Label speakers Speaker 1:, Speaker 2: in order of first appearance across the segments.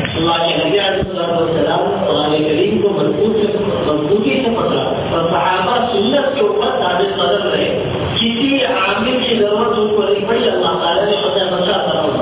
Speaker 1: اللہ کے نبی علیہ السلام نے قرآن کریم کو مضبوطی سے پکڑا اور صحابہ سنت کے اوپر ثابت قدم رہے. کسی عامل کی ضرورت ان کو نہیں پڑی. اللہ تعالیٰ نے فتح مکہ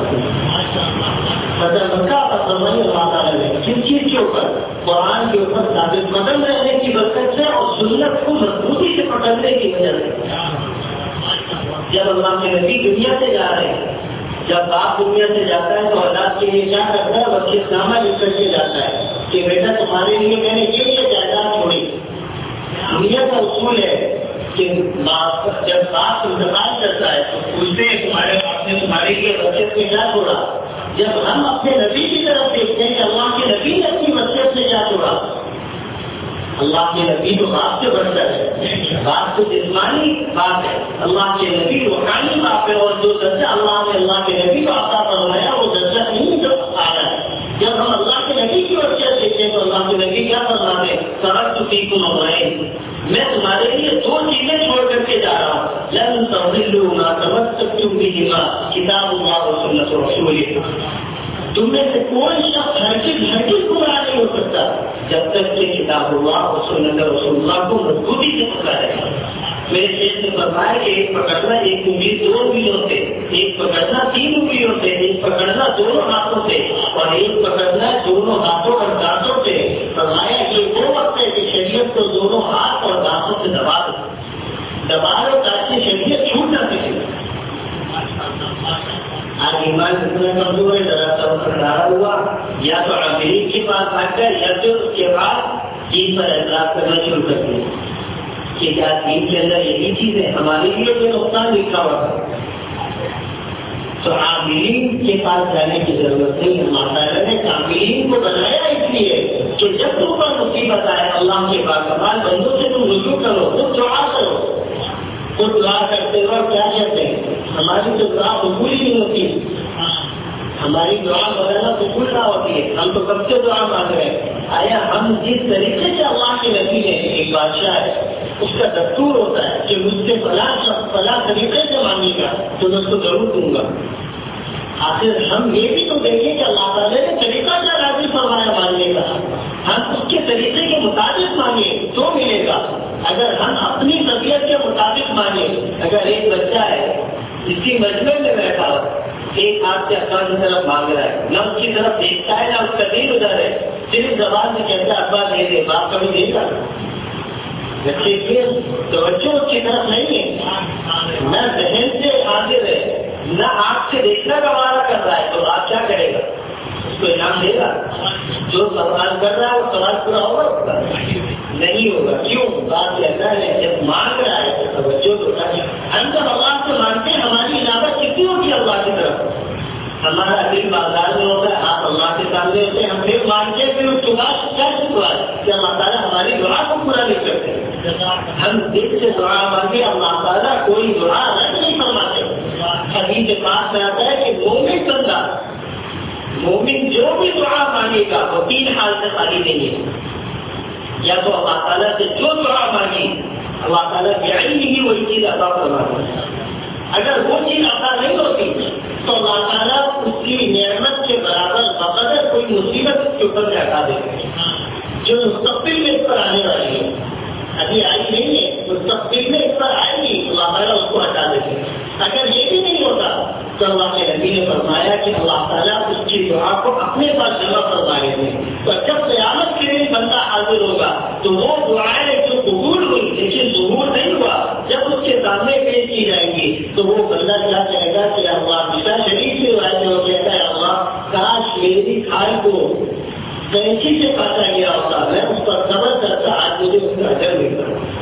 Speaker 1: فرمائی. اللہ تعالیٰ نے کس چیز کے اوپر؟ قرآن کے اوپر ثابت قدم رہنے کی برکت سے اور سنت کو مضبوطی سے پکڑنے کی وجہ سے. جب اللہ کے نبی دنیا سے جا رہے ہیں، جب باپ دنیا سے جاتا ہے تو اولاد کے لیے کیا کرتا ہے؟ وصیت نامہ لکھ کر کے جاتا ہے کہ بیٹا تمہارے لیے میں نے یہ جائیداد چھوڑی. دنیا کا اصول ہے کہ جب باپ انتقال کرتا ہے تو پوچھتے ہیں تمہارے باپ نے تمہارے لیے وصیت میں کیا چھوڑا. جب ہم اپنے نبی کی طرف دیکھتے ہیں کہ اللہ کے نبی نے اپنی وصیت سے کیا چھوڑا. اللہ کے نبی تو باپ سے بڑھتا ہے. باپ تو جسمانی باپ ہے، اللہ کے نبی روحانی باپ ہے. اور جو درجہ اللہ نے اللہ کے نبی کو عطا فرمایا وہ درجہ نہیں جو آ رہا ہے. جب ہم اللہ کے نبی کی وصیت دیکھتے ہیں تو اللہ کے نبی کیا فرماتے ہیں؟ ترکت فیکم امرین، میں تمہارے لیے دو چیزیں چھوڑ کر کے جا رہا ہوں. لن تضلوا ما تمسكتم بهما کتاب اللہ و سنت رسولہ. تم میں سے کوئی شخص ہرگز گمراہ نہیں ہو سکتا جب تک کہ کتاب اللہ اور سنت رسول اللہ کو مضبوطی سے پکڑا رہے. میرے شیخ نے فرمایا کہ ایک پکڑنا ایک انگلی 2 انگلیوں سے، ایک پکڑنا 3 انگلیوں سے، ایک پکڑنا دونوں ہاتھوں سے، اور ایک پکڑنا دونوں ہاتھوں اور دانتوں سے. فرمایا یہ وہ وقت ہے کہ شریعت کو دونوں ہاتھ اور دانتوں سے دبا دو تاکہ شریعت چھوٹ نہ سکے. آج ایمان اتنا کمزور ہے، ذرا سا کھڑا ہوا یا تو عاملین کے پاس آ کر یا تو اس کے بعد دین پر اعتراض کرنا شروع کر دیا کہ کیا دین کے اندر یہی چیز ہے، ہمارے لیے یہ نقصان لکھا ہوا تھا. تو عاملین کے پاس جانے کی ضرورت نہیں. اللہ تعالیٰ نے عاملین کو بنایا اس لیے کہ جب تم پر مصیبت آئے اللہ کے باکمال بندوں سے تم رجوع کرو، خود دعا کرو. خود دعا کرتے وقت کیا کہتے ہیں؟ ہماری تو دعا قبول ہی نہیں ہوتی، ہماری دعا مولانا قبول نہ ہوتی ہے. ہم تو کب سے دعا مانگ رہے ہیں. آیا ہم جس طریقے سے اللہ کے نبی نے ایک بادشاہ ہے اس کا دستور ہوتا ہے کہ مجھ سے فلاں طریقے سے مانگے گا تو میں اس کو ضرور دوں گا. آخر ہم یہ بھی تو دیکھیں کہ اللہ تعالیٰ نے طریقہ کیا راضی فرمایا مانگنے کا. ہم اس کے طریقے کے مطابق مانگے تو ملے گا. اگر ہم اپنی طبیعت کے مطابق مانگے، اگر ایک بچہ ہے اسی مجمع میں بیٹھا ہو، ایک ہاتھ سے ابا کی طرف مانگ رہا ہے، نہ اس کی طرف دیکھتا ہے نہ اس کا دل ادھر ہے، صرف زبان سے کہتا ہے ابا دے دے، باپ کبھی دے گا؟ بچے کی توجہ اس کی طرف نہیں ہے، نہ ذہن سے حاضر ہے، نہ آنکھ سے دیکھنا گوارا کر رہا ہے. تو آپ کیا کرے گا؟ اس کو انعام دے گا؟ جو سوال کر رہا ہے وہ سوال پورا ہوگا اس کا؟ نہیں ہوگا. کیوں؟ بات ایسا ہے جب مانگ رہا ہے تو توجہ تو ہم جب اللہ سے مانگتے ہیں ہماری عنابت کتنی ہوتی ہے اللہ کی طرف. ہمارا دل بازار میں ہوتا ہے، آپ اللہ کے سامنے ہوتے ہیں، ہم پھر مانگتے ہیں، پھر اس کے بعد کیا شکر ہے کہ اللہ تعالیٰ ہماری دعا کو پورا نہیں کرتے. ہم دل سے دعا مانگے اللہ تعالیٰ کوئی دعا رد نہیں فرماتے. حدیث کے پاس میں آتا ہے کہ مومن بندہ، مومن جو بھی دعا مانگے گا وہ 3 حال سے خالی نہیں ہے. یا تو اللہ تعالیٰ سے جو دعا مانگی اللہ تعالیٰ بعلمہ ہی وہی چیز عطا فرماتا ہے. اگر وہ چیز عطا نہیں ہوتی تو اللہ تعالیٰ اس کی نعمت کے برابر بقدر کوئی مصیبت اس کے اوپر سے ہٹا دیتے ہیں جو مستقبل میں اس پر آنے والی ہے. ابھی آئی نہیں ہے، مستقبل میں اس پر آئے گی، اللہ تعالیٰ اس کو ہٹا دیتے ہیں. اگر یہ بھی نہیں ہوتا تو اللہ کے نبی نے فرمایا کہ اللہ تعالیٰ اس کی دعا کو اپنے پاس جمع کروا لیتے ہیں. تو جب قیامت کے دن بندہ حاضر ہوگا تو وہ دعائیں جو قبول ہوئی لیکن ظہور نہیں ہوا جب اس کے سامنے پیش کی جائیں گی تو وہ بندہ کیا کہے گا کہ اللہ مشاہ شریف سے روایت میں وہ کہتا ہے اللہ کاش میری کھال کو کینچی سے کاٹا گیا ہوتا، میں اس پر صبر کرتا، آج مجھے اس کا اجر ملتا.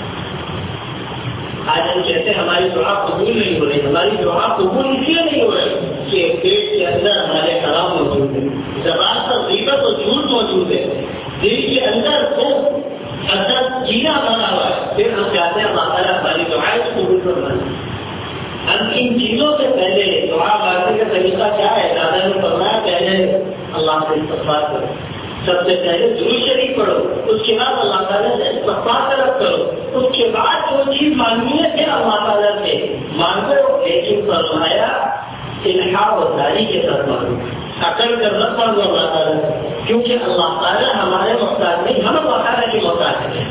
Speaker 1: آج ہم کہتے ہیں ہماری دعا قبول نہیں ہو رہی. ہماری دعا قبول اس لیے نہیں ہو رہی کہ پیٹ کے اندر ہمارے حرام موجود ہے، زبان پر غیبت اور جھوٹ موجود ہے، دل کے اندر خوف حسد کینہ بنا ہوا ہے. پھر ہم چاہتے ہیں اللہ تعالیٰ ہماری دعائیں قبول فرمائے. ہم ان چیزوں سے پہلے دعا مانگنے کا طریقہ کیا ہے؟ دادا نے فرمایا پہلے اللہ سے استغفار کرو، سب سے پہلے درود شریف پڑھو، اس کے بعد اللہ تعالیٰ سے استغفار طلب کرو، اس کے بعد جو چیز مانگنی ہے پھر اللہ تعالیٰ سے مانگو. لیکن فرمایا الحاح و داری کے ساتھ مانگو، اکڑ کر مت مانگو اللہ تعالیٰ سے. کیونکہ اللہ تعالیٰ ہمارے محتاج نہیں، ہم اللہ تعالیٰ کے محتاج ہیں.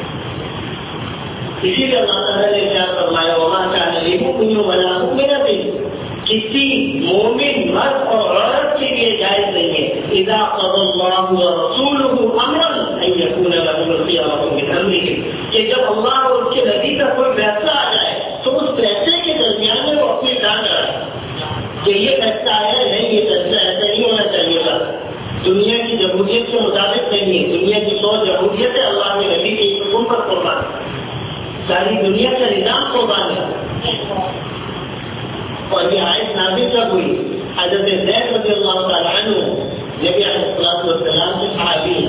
Speaker 1: اسی لیے اللہ تعالیٰ نے کیا فرمایا وما كان لمؤمن ولا مؤمنة، کسی مومن مرد اور عورت کے لیے جائز نہیں ہے اذا قضى الله ورسوله امرا ان يكون لهم الخيرة من امرهم، کہ جب اللہ اور اس کے نبی کا کوئی فیصلہ آ جائے تو اس فیصلے کے درمیان میں وہ اپنی جان کرے کہ یہ فیصلہ ہے نہیں، یہ فیصلہ ایسا نہیں ہونا چاہیے گا، دنیا کی جمہوریت کے مطابق نہیں ہے، دنیا کی سوچ جمہوریت ہے، اللہ کے نبی کی حکم پر قربان، ساری دنیا کا نظام قربان ہے. اور یہ آیت نازل کب ہوئی؟ حضرت زید رضی اللہ تعالیٰ عنہ نبی علیہ الصلوۃ والسلام سے صحابی ہیں،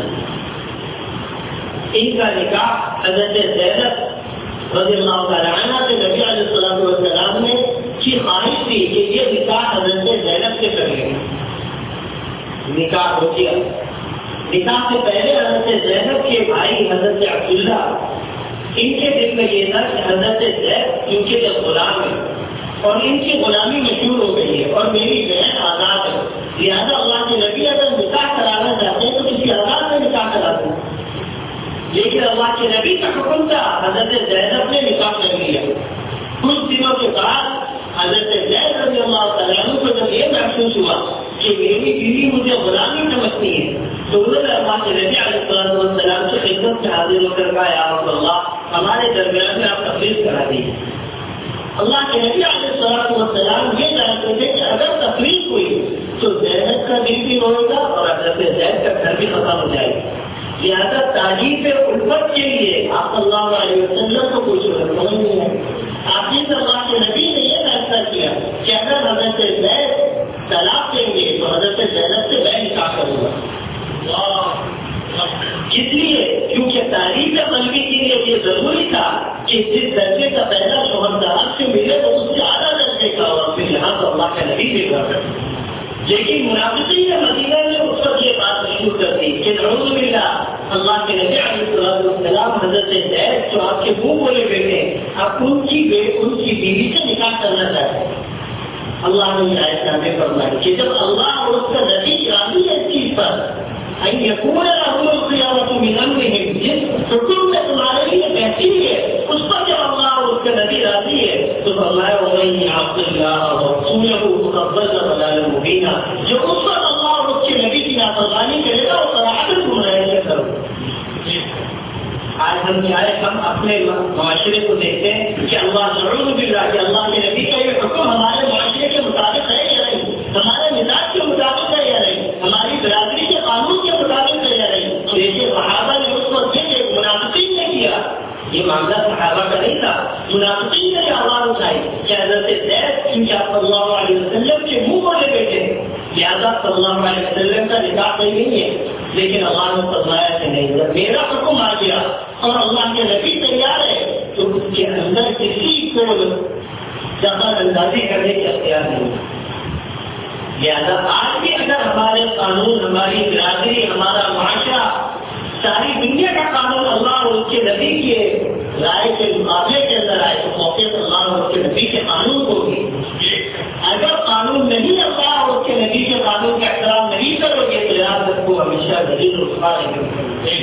Speaker 1: ان کا نکاح حضرت زینب رضی اللہ تعالیٰ عنہ سے نبی علیہ الصلوۃ والسلام نے کی خواہش تھی کہ یہ نکاح حضرت زینب سے کریں. نکاح ہو گیا. نکاح سے پہلے حضرت زینب کے بھائی حضرت عبداللہ، ان کے دل میں یہ تھا کہ حضرت زید ان کے جو غلام ہیں اور ان کی غلامی مشہور ہو گئی ہے اور میری بہن آزاد ہے، لہٰذا اللہ کے نبی اگر نکاح کرانا چاہتے ہیں تو کسی آزاد میں نکاح کرا دیں. لیکن اللہ کے نبی کا حکم تھا، حضرت زینب نے نکاح کر لیا. کچھ دنوں کے بعد حضرت زید رضی اللہ تعالیٰ عنہ کو جب یہ محسوس ہوا کہ میری بیوی مجھے غلامی سمجھتی ہے تو انہوں نے اللہ کے نبی علیہ الصلوۃ والسلام سے خدمت سے حاضر ہو کر کہا یا رسول اللہ ہمارے درمیان میں آپ تفریق کرا دیجیے. اللہ کے نبی علیہ الصلوۃ والسلام یہ جانتے تھے کہ اگر تفریق ہوئی تو زینب کا دل بھی روئے گا اور حضرت زید کا گھر بھی ختم ہو جائے گا. لہٰذا تعجیل الفت کے لیے آپ صلی اللہ علیہ وسلم کو کوئی ضرورت نہیں ہے. آخر اللہ کے نبی نے یہ فیصلہ کیا کہ اگر حضرت زید طلاق دیں گے تو حضرت زینب سے میں نکاح کروں گا. اس لیے کیونکہ تاریخ قلبی کے لیے یہ ضروری تھا کہ جس درجے کا پہلا شوہر طلاق سے ملے تو اس سے اعلیٰ درجے کا اور پھر یہاں تو اللہ کا نبی دے گا. لیکن منافقین نے مدینہ میں اس وقت یہ بات مشہور کر دی کہ نعوذ باللہ اللہ کے نبی علیہ السلام حضرت زید جو آپ کے منہ بولے بیٹے آپ ان کی بیوی سے نکاح کرنا چاہتے ہیں. اللہ نے یہ آیت نازل فرمائی کہ جب اللہ اور اس کا نبی راضی ہے اس چیز پر ان یکون لهم الخيرة من امرهم، جس حکم میں تمہارے لیے بہتری ہے اس پر جب اللہ اور اس کا نبی راضی ہے تو فرمایا ومن يعص الله ورسوله فقد ضل ضلالا مبينا، جو اس پر اللہ اور اس کے نبی کی نافرمانی کرے گا وہ صراحتاً گمراہی سے کرے. آج ہم اپنے معاشرے کو دیکھتے ہیں کہ اللہ نعوذ باللہ کہ اللہ کے نبی کا یہ حکم ہمارے معاشرے کے مطابق ہے یا نہیں، ہمارے مزاج کے مطابق ہے یا نہیں، ہماری برادری کے قانون کے مطابق ہے یا نہیں. جیسے صحابہ نے اس وقت منافقین نے کیا، یہ معاملہ صحابہ کا نہیں تھا، منافقین نے آواز اٹھائی کہ حضرت زید ان کے صلی اللہ علیہ وسلم کے منہ والے بیٹے لہٰذا صلی اللہ علیہ وسلم کا نکاح نہیں ہے. لیکن اللہ نے فرمایا کہ نہیں، جب میرا حکم آ گیا اور اللہ کے نبی تیار ہے تو اس کے اندر کسی کو دخل اندازی کرنے کے اختیار نہیں. لہٰذا آج بھی اگر ہمارے قانون، ہماری برادری، ہمارا معاشرہ، ساری دنیا کا قانون اللہ اور اس کے نبی کے رائے کے مقابلے کے اندر آئے تو موقع پر اللہ اور اس کے نبی کے قانون کو بھی، اگر قانون نہیں اللہ اور اس کے نبی کے قانون کا احترام نہیں کرو گے تو یاد رکھو ہمیشہ ذلیل رسوا رہے.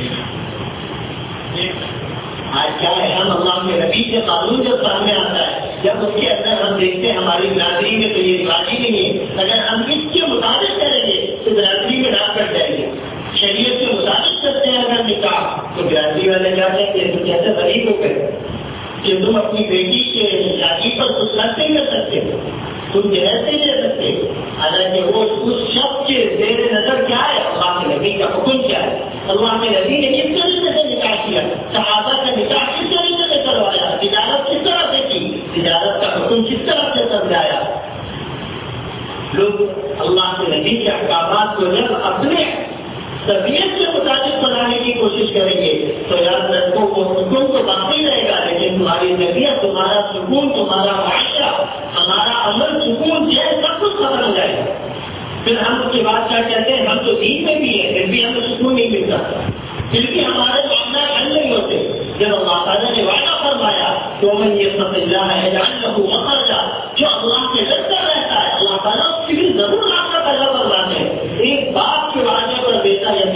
Speaker 1: آج کیا ہے، ہم اللہ کے نبی کے قانون جب سامنے آتا ہے جب اس کے اندر ہم دیکھتے ہیں ہماری برادری میں تو یہ راضی نہیں ہے، اگر ہم اس کے مطابق کریں گے تو برادری میں نہ کر جائیں گے. شریعت کے مطابق کرتے ہیں اگر نکاح تو برادری والے کیا کہتے ہیں تم کیسے غریب ہو گئے کہ تم اپنی بیٹی کے شادی پر کچھ نہیں کر سکتے، تم جہیز نہیں دے سکتے. حالانکہ وہ اس شخص کے زیر نظر کیا ہے، اللہ کے نبی کا حکم کیا ہے. اللہ کے نبی نے کس طریقے سے نکاح کیا، صحابہ کا نکاح کس طریقے سے کروایا، تجارت کس طرح سے کی، تجارت کا حکم کس طرح سے سمجھایا. لوگ اللہ کے نبی کے احکامات کو جب اپنے طبیعت کے مطابق بنانے کی کوشش کریں گے تو یاد رکھو وہ سکون تو باقی رہے گا، لیکن تمہاری طبیعت، تمہارا سکون، تمہارا معاشرہ، ہمارا عمل، سکون جو ہے سب کچھ ختم ہو جائے گا. پھر ہم اس کے بعد کیا کہتے ہیں، ہم تو دین میں بھی ہیں پھر بھی ہمیں سکون نہیں ملتا، پھر بھی ہمارے معاملات حل نہیں ہوتے. جب اللہ تعالیٰ نے وعدہ فرمایا تو من یتق اللہ یجعل لہ مخرجا، جو اللہ سے ڈرتا رہتا ہے اللہ تعالیٰ اس کی بھی ضرور آپ کا پیدا کرواتے ہیں. ایک باپ کے وعدے پر بیٹا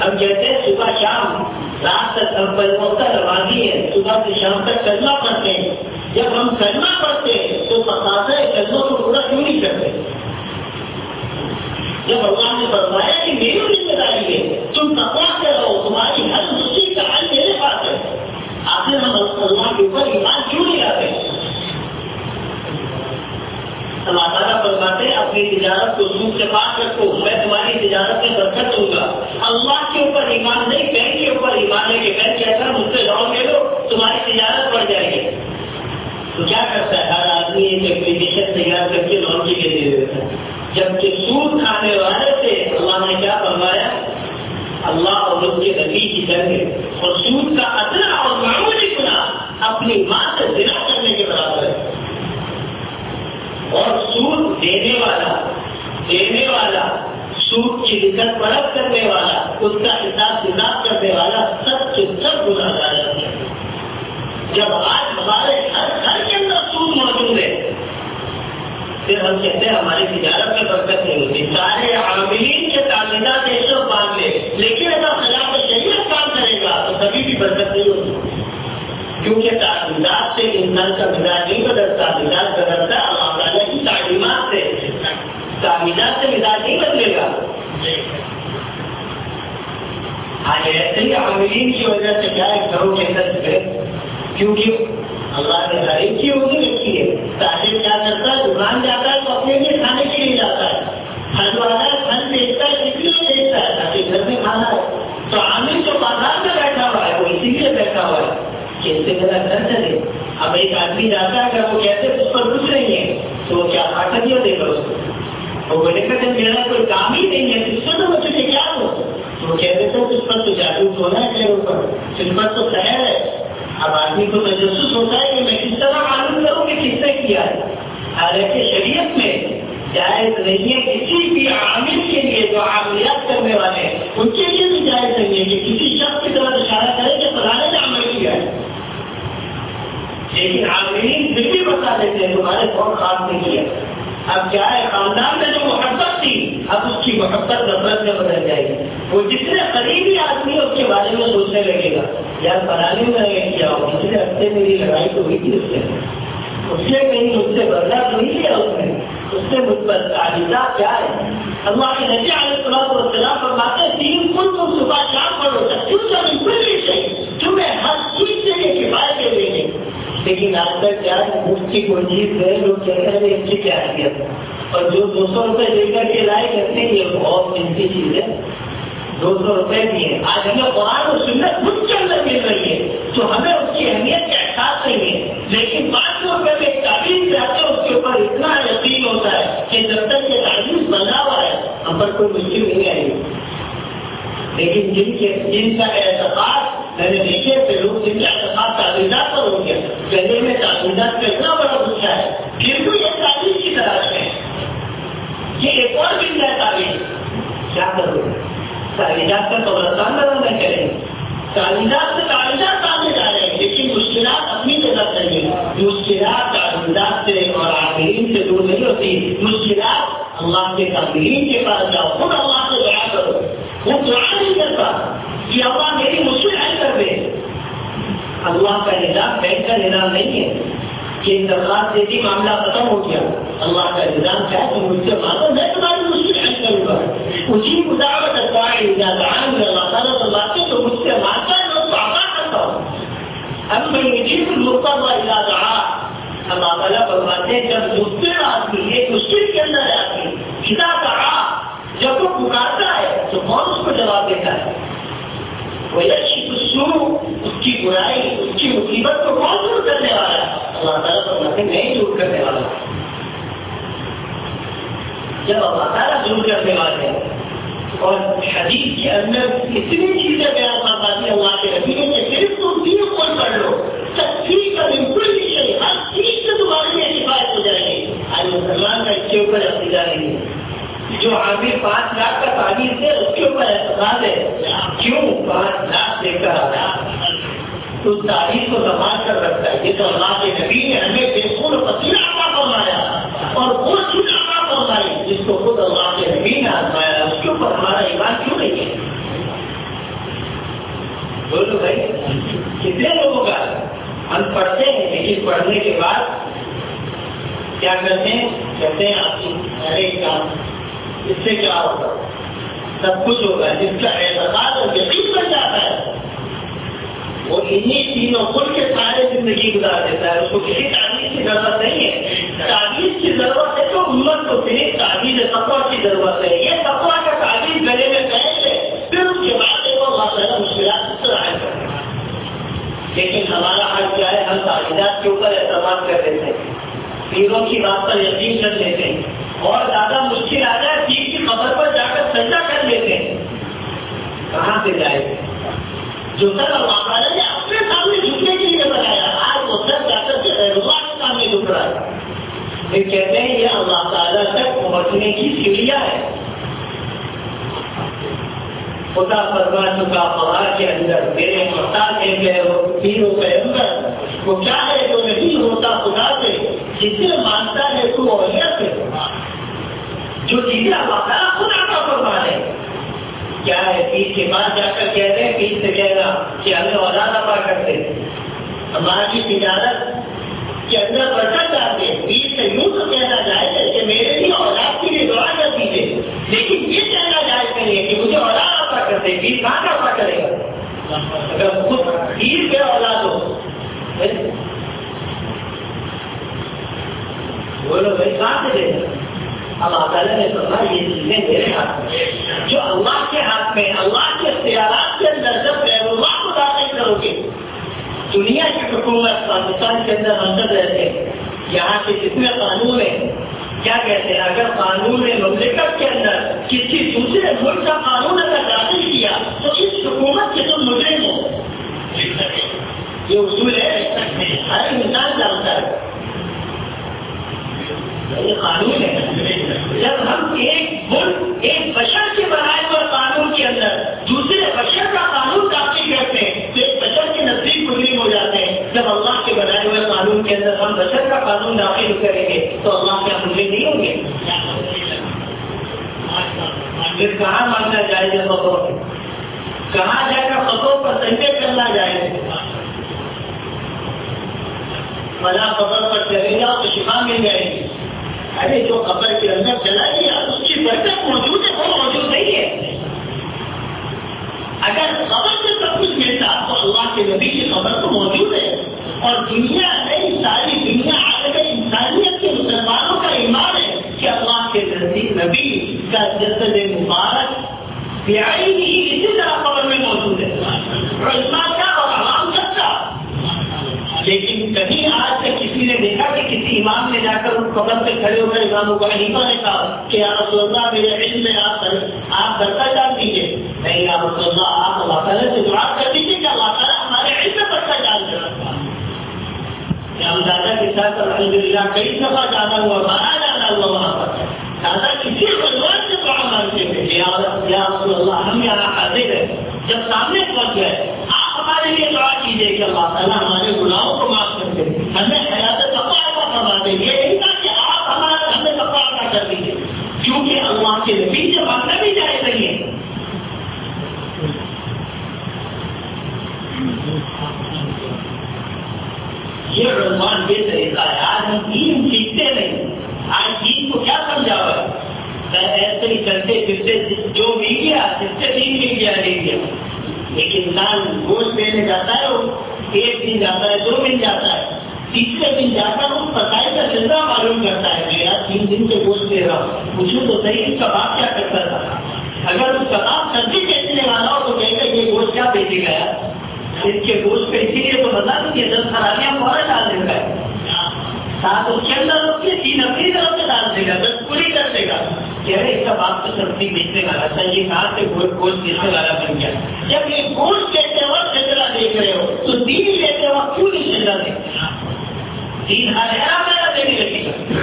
Speaker 1: ہم کہتے ہیں صبح شام رات تک ہم وقت نمازی ہیں، صبح سے شام تک کلمہ پڑھتے ہیں. جب ہم کلمہ پڑھتے ہیں تو تقاضا کلموں کو پورا کیوں نہیں کرتے؟ جب اللہ نے فرمایا کہ میری ذمہ داری ہے تم تقویٰ سے رہو، تمہاری ہر مشکل کا حل میرے پاس ہے، آخر ہم اللہ کے اوپر ایمان کیوں نہیں آتے؟ اللہ تعالیٰ فرماتے ہیں اپنی تجارت کو سود سے پاک رکھو، میں تمہاری تجارت میں برکت دوں گا. اللہ کے اوپر ایمان نہیں، بینک کے اوپر ایمان ہے کہ بینک کہتا ہے مجھ سے لون لے لو تمہاری تجارت بڑھ جائے گی. تو کیا کرتا ہے ہر آدمی ایک اپلیکیشن تیار کر کے لون کے لیے دے دیتا ہے. جبکہ سود کھانے والے سے اللہ نے کیا فرمایا؟ اللہ اور اس کے نبی کی جنگ ہے، اور سود کا ادنا اور معمولی گناہ اپنی ماں سے زنا کرنے کے برابر ہے. اور سود دینے والا سود کی دقت پرت کرنے والا، اس کا حساب کتاب کرنے والا سب سے سب گناہگار ہے. جب آج ہمارے ہر کے اندر سود موجود ہے پھر ہم کہتے ہیں ہماری تجارت میں برکت نہیں ہوتی. سارے عاملین کے تعمیرات ایسے باندھ لے، لیکن اگر خلاف شریعت کام کرے گا تو کبھی بھی برکت نہیں ہوتی، کیونکہ تعمیرات سے انسان کا مزاج نہیں بدلتا، مزاج بدلتا اللہ تعالیٰ کی تعلیمات سے. تعمیرات سے مزاج نہیں بدلے گا. آج ایسے ہی عاملین کی وجہ سے کیا ہے گھروں کے اندر کیونکہ اللہ نے ہر ایک کی ہوگی رکھی ہے. تاجر کیا کرتا ہے؟ دکان جاتا ہے تو اپنے لیے کھانے کے لیے جاتا ہے، پھل والا پھل بیچتا ہے کس لیے بیچتا ہے؟ تاکہ گھر میں کھانا ہے. تو عامل جو بازار میں بیٹھا ہوا ہے وہ اسی لیے بیٹھا ہوا ہے کہ اس سے میرا گھر چلے. اب ایک آدمی جاتا ہے اگر وہ کہتے اس پر کچھ نہیں ہے تو وہ کیا کھا دیا دے گا اس کو؟ وہ بولے گا کہ میرا کوئی کام ہی نہیں ہے اس سے تو میں تجھے کیا ہوں؟ تو وہ کہتے تھے اس پر تو جادو ہونا ہے میرے اوپر، اس پر تو خیر ہے. اب آدمی کو تجسس ہوتا ہے کہ میں کس طرح معلوم کروں کہ کس نے کیا ہے. حالانکہ شریعت میں جائز نہیں ہے کسی بھی عامل کے لیے جو عاملیات کرنے والے ہیں ان کے لیے بھی جائز نہیں ہے کہ کسی شخص کی طرف اشارہ کرے کہ فلانے نے عمل کیا ہے. لیکن عاملین پھر بھی بتا دیتے ہیں تمہارے بہت خاص نہیں کیا. اب کیا ہے خاندان میں جو محبت تھی اب اس کی محبت نفرت میں بدل جائے گی. وہ جتنے قریبی آدمی ہے اس کے بارے میں سوچنے لگے گا یار فلانے میں کیا ہو، پچھلے ہفتے میری لڑائی تو ہوئی تھی اس سے کہیں اس سے بدلا تو نہیں لیا اس سے مجھ پر تعلیمات کیا ہے. اللہ کے نبی علیہ الصلوۃ والسلام فرماتے ہیں 3 کل تم صبح شام پڑھو تمہیں ہر چیز سے یہ کفایت دیں گے. لیکن آج تک کیا مفتی کوئی چیز ہے لوگ کہتے ہیں اس کی کیا حیثیت، اور جو 200 روپئے لے کر کے لائے کہتے ہیں یہ بہت قیمتی چیز ہے 200 روپئے بھی ہے. آج ہمیں قرآن و سنت خود کے اندر مل رہی ہے تو ہمیں اس کی اہمیت کا احساس نہیں ہے. لیکن 500 روپئے میں ایک تعویذ جاتے ہیں اس کے اوپر اتنا یقین ہوتا ہے کہ جب تک یہ تعویذ بنا ہوا ہے ہم پر کوئی مشکل نہیں آئے گی. لیکن جن کا اعتقاد میں نے دیکھے تھے لوگ جن کا اعتقاد تعویذات پر ہو گیا، پہلے میں تعویذات کا اتنا بڑا غصہ ہے پھر بھی یہ تعویذ کی تلاش میں یہ ایک اور دن ہے تعویذ کیا کرو. تعویذات کا قبرستان بنانا کریں گے، تعویذات سے تعویذات آنے جا رہے ہیں لیکن مشکلات اپنی جگہ کریں گے. مشکلات تعویذات سے اور عاملین سے دور نہیں ہوتی. مشکلات اللہ کے عاملین کے پاس جاؤ، خود اللہ سے دعا کرو. وہ دعا نہیں کرتا کہ اللہ میری مشکل حل کر دے. اللہ کا نظام بینک کا نظام نہیں ہے کہ درخواست دے دی معاملہ ختم ہو گیا. اللہ کا نظام کیا ہے تم مجھ سے مانگو میں تمہاری مشکل حل کروں گا. اسی مداوت اللہ تعالیٰ فرماتے تو مجھ سے مانگتا ہے میں اس کو عطا کرتا ہوں. اب میں مجیب المرتضی اذا دعا اللہ تعالیٰ فرماتے ہیں جب مشکل آدمی ایک مشکل کے اندر آدمی اذا دعا جب وہ پکارتا ہے تو کون اس کو جواب دیتا ہے؟ وہ یکشف السوء اس کی برائی اس کی مصیبت کو کون دور کرنے والا ہے؟ اللہ تعالیٰ فرماتے ہیں نہیں دور کرنے والا. جب اللہ تعالیٰ دور کرنے والے ہیں اور حدیث کے اندر اتنی چیزیں بیان فرماتی اللہ کے نبی نے صرف تم 3 کو پڑھ لو تصدیق کا بالکل بھی نہیں ہر چیز سے تمہارے لیے کفایت ہو جائے گی. آج مسلمان کا اس کے اوپر اقتدار نہیں ہے. جو عامر 5 لاکھ کا تعویذ ہے اس کے اوپر اعتقاد ہے کیوں 5 لاکھ لے کر آیا اس تعویذ کو سنبھال کر رکھتا ہے. یہ تو اللہ کے نبی نے ہمیں بے خون پسینہ عطا فرمایا اور وہ چیز عطا فرمائی جس کو خود اللہ کے نبی نے آزمایا اس کے اوپر ہمارا ایمان کیوں نہیں ہے؟ بولو بھائی کتنے لوگوں کا ہم پڑھتے ہیں لیکن پڑھنے کے بعد کیا کرتے ہیں؟ کہتے ہیں ارے کام اس سے کیا ہوگا؟ سب کچھ ہوگا. جس کا اعتقاد اور یقین بن جاتا ہے وہ انہی تینوں کل کے سارے زندگی گزار دیتا ہے. اس کو کسی تعویذ کی ضرورت نہیں ہے. تعویذ کی ضرورت ہے تو امت کو صرف تعویذ تقویٰ کی ضرورت ہے. یہ تقویٰ کا تعویذ گلے میں پہن لے پھر اس کے بعد وہ اللہ تعالیٰ مشکلات سے ظاہر کرتے ہیں. لیکن ہمارا حق کیا ہے؟ ہم تعویذات کے اوپر اعتماد کر دیتے ہیں, پیروں کی بات پر یقین کر لیتے ہیں, اور زیادہ مشکل آ جائے پیر کی قبر پر جا کر سجدہ کر لیتے ہیں. کہاں سے جائے؟ جو سر اللہ تعالیٰ نے اپنے سامنے جھکنے کے لیے بنایا, آج وہ سر جا کر اللہ کے سامنے جھک رہا ہے. پھر کہتے ہیں یہ اللہ تعالیٰ تک پہنچنے کی سیڑھیاں ہے. خدا فرما چکا خدا کے اندر میرے محتاج ہے پیروں کے اندر وہ کیا ہے جو نہیں ہوتا خدا سے, جسے مانتا ہے تو اولیاء سے. جو چیزیں اللہ تعالیٰ خدا کا فرما ہے کیا ہے؟ پیر کے پاس جا کر کہتے ہیں, پیر سے کہے گا کہ ہمیں اولاد عطا کرتے, ہماری تجارت کے اندر برکت ڈالتے. پیر سے یوں تو کہنا جائے کہ میرے لیے اولاد کے لیے دعا کر دیجیے, لیکن یہ کہنا جائز نہیں کہ مجھے اولاد عطا کرتے. پیر کہاں کا عطا کرے گا؟ اگر خود پیر کے اولاد ہو. بولو بھائی کہاں سے دے گا؟ اللہ تعالیٰ نے فرمایا یہ چیزیں میرے ہاتھ میں, جو اللہ کے ہاتھ میں, اللہ کے اختیارات کے اندر جب غیر اللہ کو داخل کرو گے. دنیا کی حکومت پاکستان کے اندر منتظر رہتے ہیں, یہاں کے جتنے قانون ہیں کیا کہتے ہیں, اگر قانون مملکت کے اندر کسی دوسرے ملک کا قانون اگر داخل کیا تو اس حکومت کے جو مجرم ہو, یہ اصول ہے ہر انسان جانتا ہے, یہ قانون ہے. جب ہم ایک ملک ایک بشر کے بنائے ہوئے قانون کے اندر دوسرے بشر کا قانون داخل کرتے ہیں تو ایک بشر کے نزدیک مجرم ہو جاتے ہیں. جب اللہ کے بنائے ہوئے قانون کے اندر ہم بشر کا قانون داخل کریں گے تو اللہ کے مجرم نہیں ہوں گے. پھر کہاں ماننا جائے گا خطوں, کہاں جا کر خطوں پر سجدے کرنا جائے گا؟ فلاں قبر پر چلے گا تو شفا مل جائے گی. ارے جو قبر کے اندر چلا گیا اس کی برکت موجود ہے, وہ موجود نہیں ہے. اگر قبر سے سب کچھ ملتا تو اللہ کے نبی کی قبر تو موجود ہے. اور دنیا نہیں, ساری دنیا عالم انسانیت کے مسلمانوں کا ایمان ہے کہ اللہ کے نزدیک نبی کا جسد مبارک بیائی ہی اسی طرح قبر میں موجود ہے. اور ایمان کا اور عوام کا, لیکن کبھی آج تک کسی نے دیکھا کہ کسی امام نے جا کر اس قبر پہ کھڑے ہو کر امام ابو حنیفہ نے کہا کہ یا رسول اللہ میرے علم میں آپ برکت ڈال دیجیے. نہیں یا رسول اللہ, آپ اللہ تعالیٰ سے دعا کر دیجیے کہ اللہ تعالیٰ ہمارے علم میں برکت ڈال دے. ہم دادا کے ساتھ الحمدللہ کئی دفعہ جانا ہوا, باہر جانا ہوا, وہاں پر دادا کسی بلوان سے دعا مانگتے تھے یا رسول اللہ ہم یہاں حاضر ہیں. جب سامنے پہنچ گئے آپ ہمارے لیے دعا کیجیے کہ اللہ تعالیٰ ہمارے گناہوں کو معاف کر دے, ہمیں حیات تقویٰ عطا فرما دے. یہ نہیں تھا کہ آپ ہمیں تقویٰ عطا کر دیجیے, کیونکہ اللہ کے نبی سے مانگنا بھی جائز نہیں ہے. یہ رضوان یہ طریقہ ہے. آج ہم دین سیکھتے نہیں, آج دین کو کیا سمجھا ہوا ہے, ایسے ہی چلتے پھرتے جو مل گیا جس سے دین مل گیا لے گیا. ایک انسان گوشت لینے جاتا ہے, ایک دن جاتا ہے, 2 دن جاتا ہے, تیسرے دن جا کر اس فسائی کا سلسلہ معلوم کرتا ہے کہ یار 3 دن سے گوشت لے رہا ہوں, پوچھوں تو صحیح اس کا باپ کیا کرتا تھا. اگر اس کا باپ سبزی بیچنے والا ہو تو کہے گا یہ گوشت کیا بیچے گا, اس کے گوشت پہ اسی لیے تو بتا دیں کہ 10 خرابیاں فوراً ڈال دیتا ہے, 7 اس کے اندر اس کے 3 اپنی طرف سے ڈال دے گا, 10 پوری کر دے گا. کہہ رہے اس کا باپ تو سبزی بیچنے والا تھا, یہ کہاں سے گوشت بیچنے والا بن گیا. جب یہ گوشت لیتے وقت شجرا دیکھ رہے ہو تو دین لیتے وقت کیوں نہیں شجرا دیکھ, دین ہرا میرا دینے لگے گا.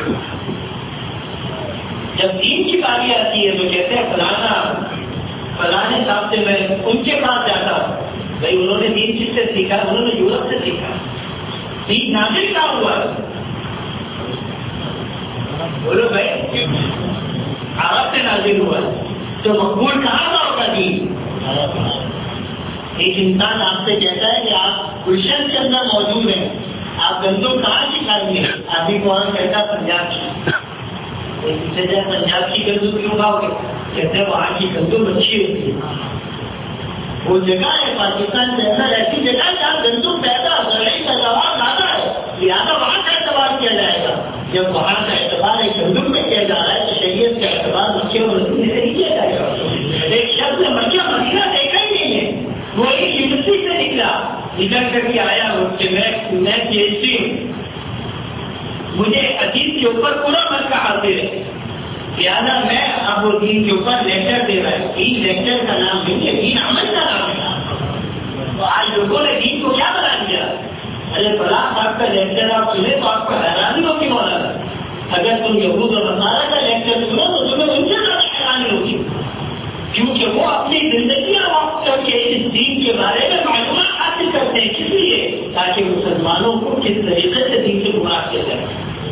Speaker 1: جب دین کی باری آتی ہے تو کہتے ہیں فلانے صاحب سے میں ان کے پاس جاتا ہوں, بھائی انہوں نے دین کس سے سیکھا, انہوں نے یورپ سے سیکھا. دین نازل کیا ہوا, بولو بھائی عرب سے نازل ہوا, تو مقبول کہاں کا ہوگا دین, ایک انسان آپ سے کہتا ہے کہ آپ گلشن کے اندر موجود ہیں، آپ گندم کہاں کی کھائیں گے؟ آدمی کو وہاں کہتا ہے پنجاب کی، پنجاب کی گندم کیوں کھاؤ گے؟ کہتے ہیں وہاں کی گندم اچھی ہوتی ہے، وہ جگہ ہے پاکستان کے اندر ایسی جگہ جہاں گندم پیدا زرعی پیداوار زیادہ ہے، لہٰذا وہاں کا اعتبار کیا جائے گا۔ جب وہاں کا اعتبار ایک گندم میں کیا جا رہا ہے تو شریعت کا اعتبار مکے اور مدینے سے نہیں کیا جائے گا۔ ایک شخص نے مکہ مدینہ دیکھا ہی نہیں ہے، وہ ایک یونیورسٹی سے نکل کر کے آیا کہ میں پی ایچ ڈی ہوں، مجھے حدیث کے اوپر پورا مرکہ حاصل ہے، لہٰذا میں اب وہ دین کے اوپر لیکچر دے رہا ہے۔ دین لیکچر کا نام نہیں ہے، دین عمل کا نام ہے۔ تو آج لوگوں نے دین کو کیا بنا دیا؟ ارے فلاں صاحب کا لیکچر آپ سنیں تو آپ کو حیرانی ہوگی مولانا، اگر تم یہود اور نصارہ کا لیکچر سنو تو تمہیں ان سے زیادہ حیرانی ہوگی، کیونکہ وہ اپنی زندگیاں وقت کر کے اس دین کے بارے میں معلومات حاصل کرتے ہیں، کس لیے؟ تاکہ مسلمانوں کو کس طریقے سے دین سے گمراہ کیا جائے۔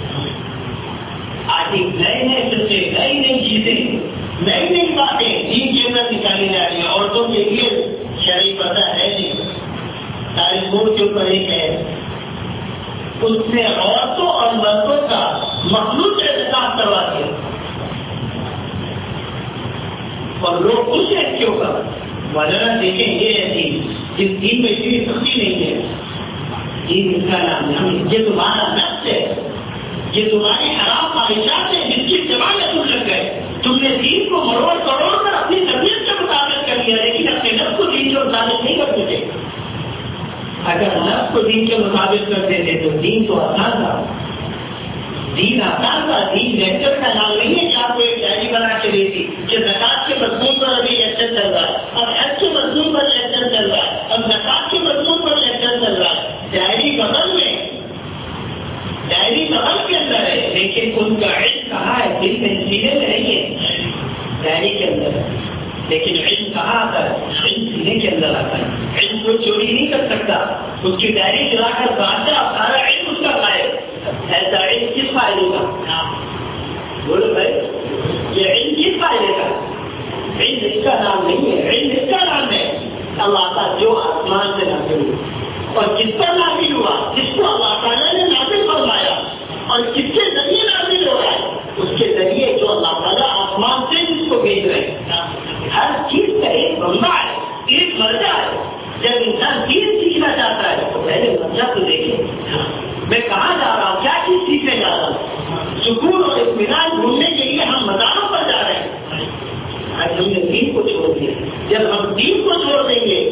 Speaker 1: آج ایک نئے نئے فطرے، نئی نئی چیزیں، نئی نئی باتیں دین کے اندر نکالی جا رہی ہیں۔ عورتوں کے لیے شرعی پردہ ہے نہیں، تاریخ بورڈ کے اوپر ایک ہے، اس نے عورتوں اور مردوں کا مخلوط احتساب کروا دیا، اور لوگ خوش ہیں اس کے اوپر۔ مولانا دیکھیں یہ ہے دین، جس دین میں اتنی سختی نہیں ہے، دین اس کا نام نہیں، یہ تمہارا نفس ہے، یہ تمہاری حرام خواہشات ہیں جس کی اتباع میں تم لگ گئے۔ تم نے دین کو مروڑ توڑ کر اپنی طبیعت کے مطابق کر لیا، لیکن اپنے نفس کو دین کے مطابق نہیں کر سکے۔ اگر نفس کو دین کے مطابق کر دیتے تو دین تو آسان تھا، دین آسان تھا۔ دین لیکچر کا نام نہیں ہے کہ آپ کو ایک ڈائری بنا کے دیتی کہ زکات کے مضمون پر ابھی لیکچر چل رہا ہے، اب حج کے مضمون پر لیکچر چل رہا ہے، اب زکات کے مضمون پر لیکچر چل رہا ہے۔ ڈائری بغل میں، ڈائری بغل کے اندر ہے، لیکن ان کا علم کہاں ہے؟ دل میں، سینے میں نہیں ہے، ڈائری کے اندر ہے، لیکن علم کہاں آتا ہے؟ علم سینے کے اندر آتا ہے۔ علم کو چوری نہیں کر سکتا، اس کی ڈائری چلا کر بادشاہ سارا علم اس کا غائب۔ ایسا علم کس فائدے کا؟ بولو بھائی، یہ علم کس فائدے کا؟ علم اس کا نام نہیں ہے، علم اس کا نام ہے اللہ کا جو آسمان سے نازل ہوا، اور کس پر نازل ہوا؟ جس کو اللہ تعالیٰ نے نازل فرمایا، اور کس کے ذریعے نازل ہو رہا ہے؟ اس کے ذریعے جو اللہ تعالیٰ آسمان سے جس کو بھیج رہے ہیں۔ ہر چیز کا ایک بندہ ہے، ایک مرجع ہے۔ جب انسان دین سیکھنا چاہتا ہے تو پہلے مرجع تو دیکھے، میں کہاں جا رہا ہوں، کیا چیز سیکھنے جا رہا ہوں۔ سکون اور اطمینان ڈھونڈنے کے لیے ہم مزاروں پر جا رہے ہیں، آج ہم نے دین کو چھوڑ دیا۔ جب ہم دین کو چھوڑ دیں گے،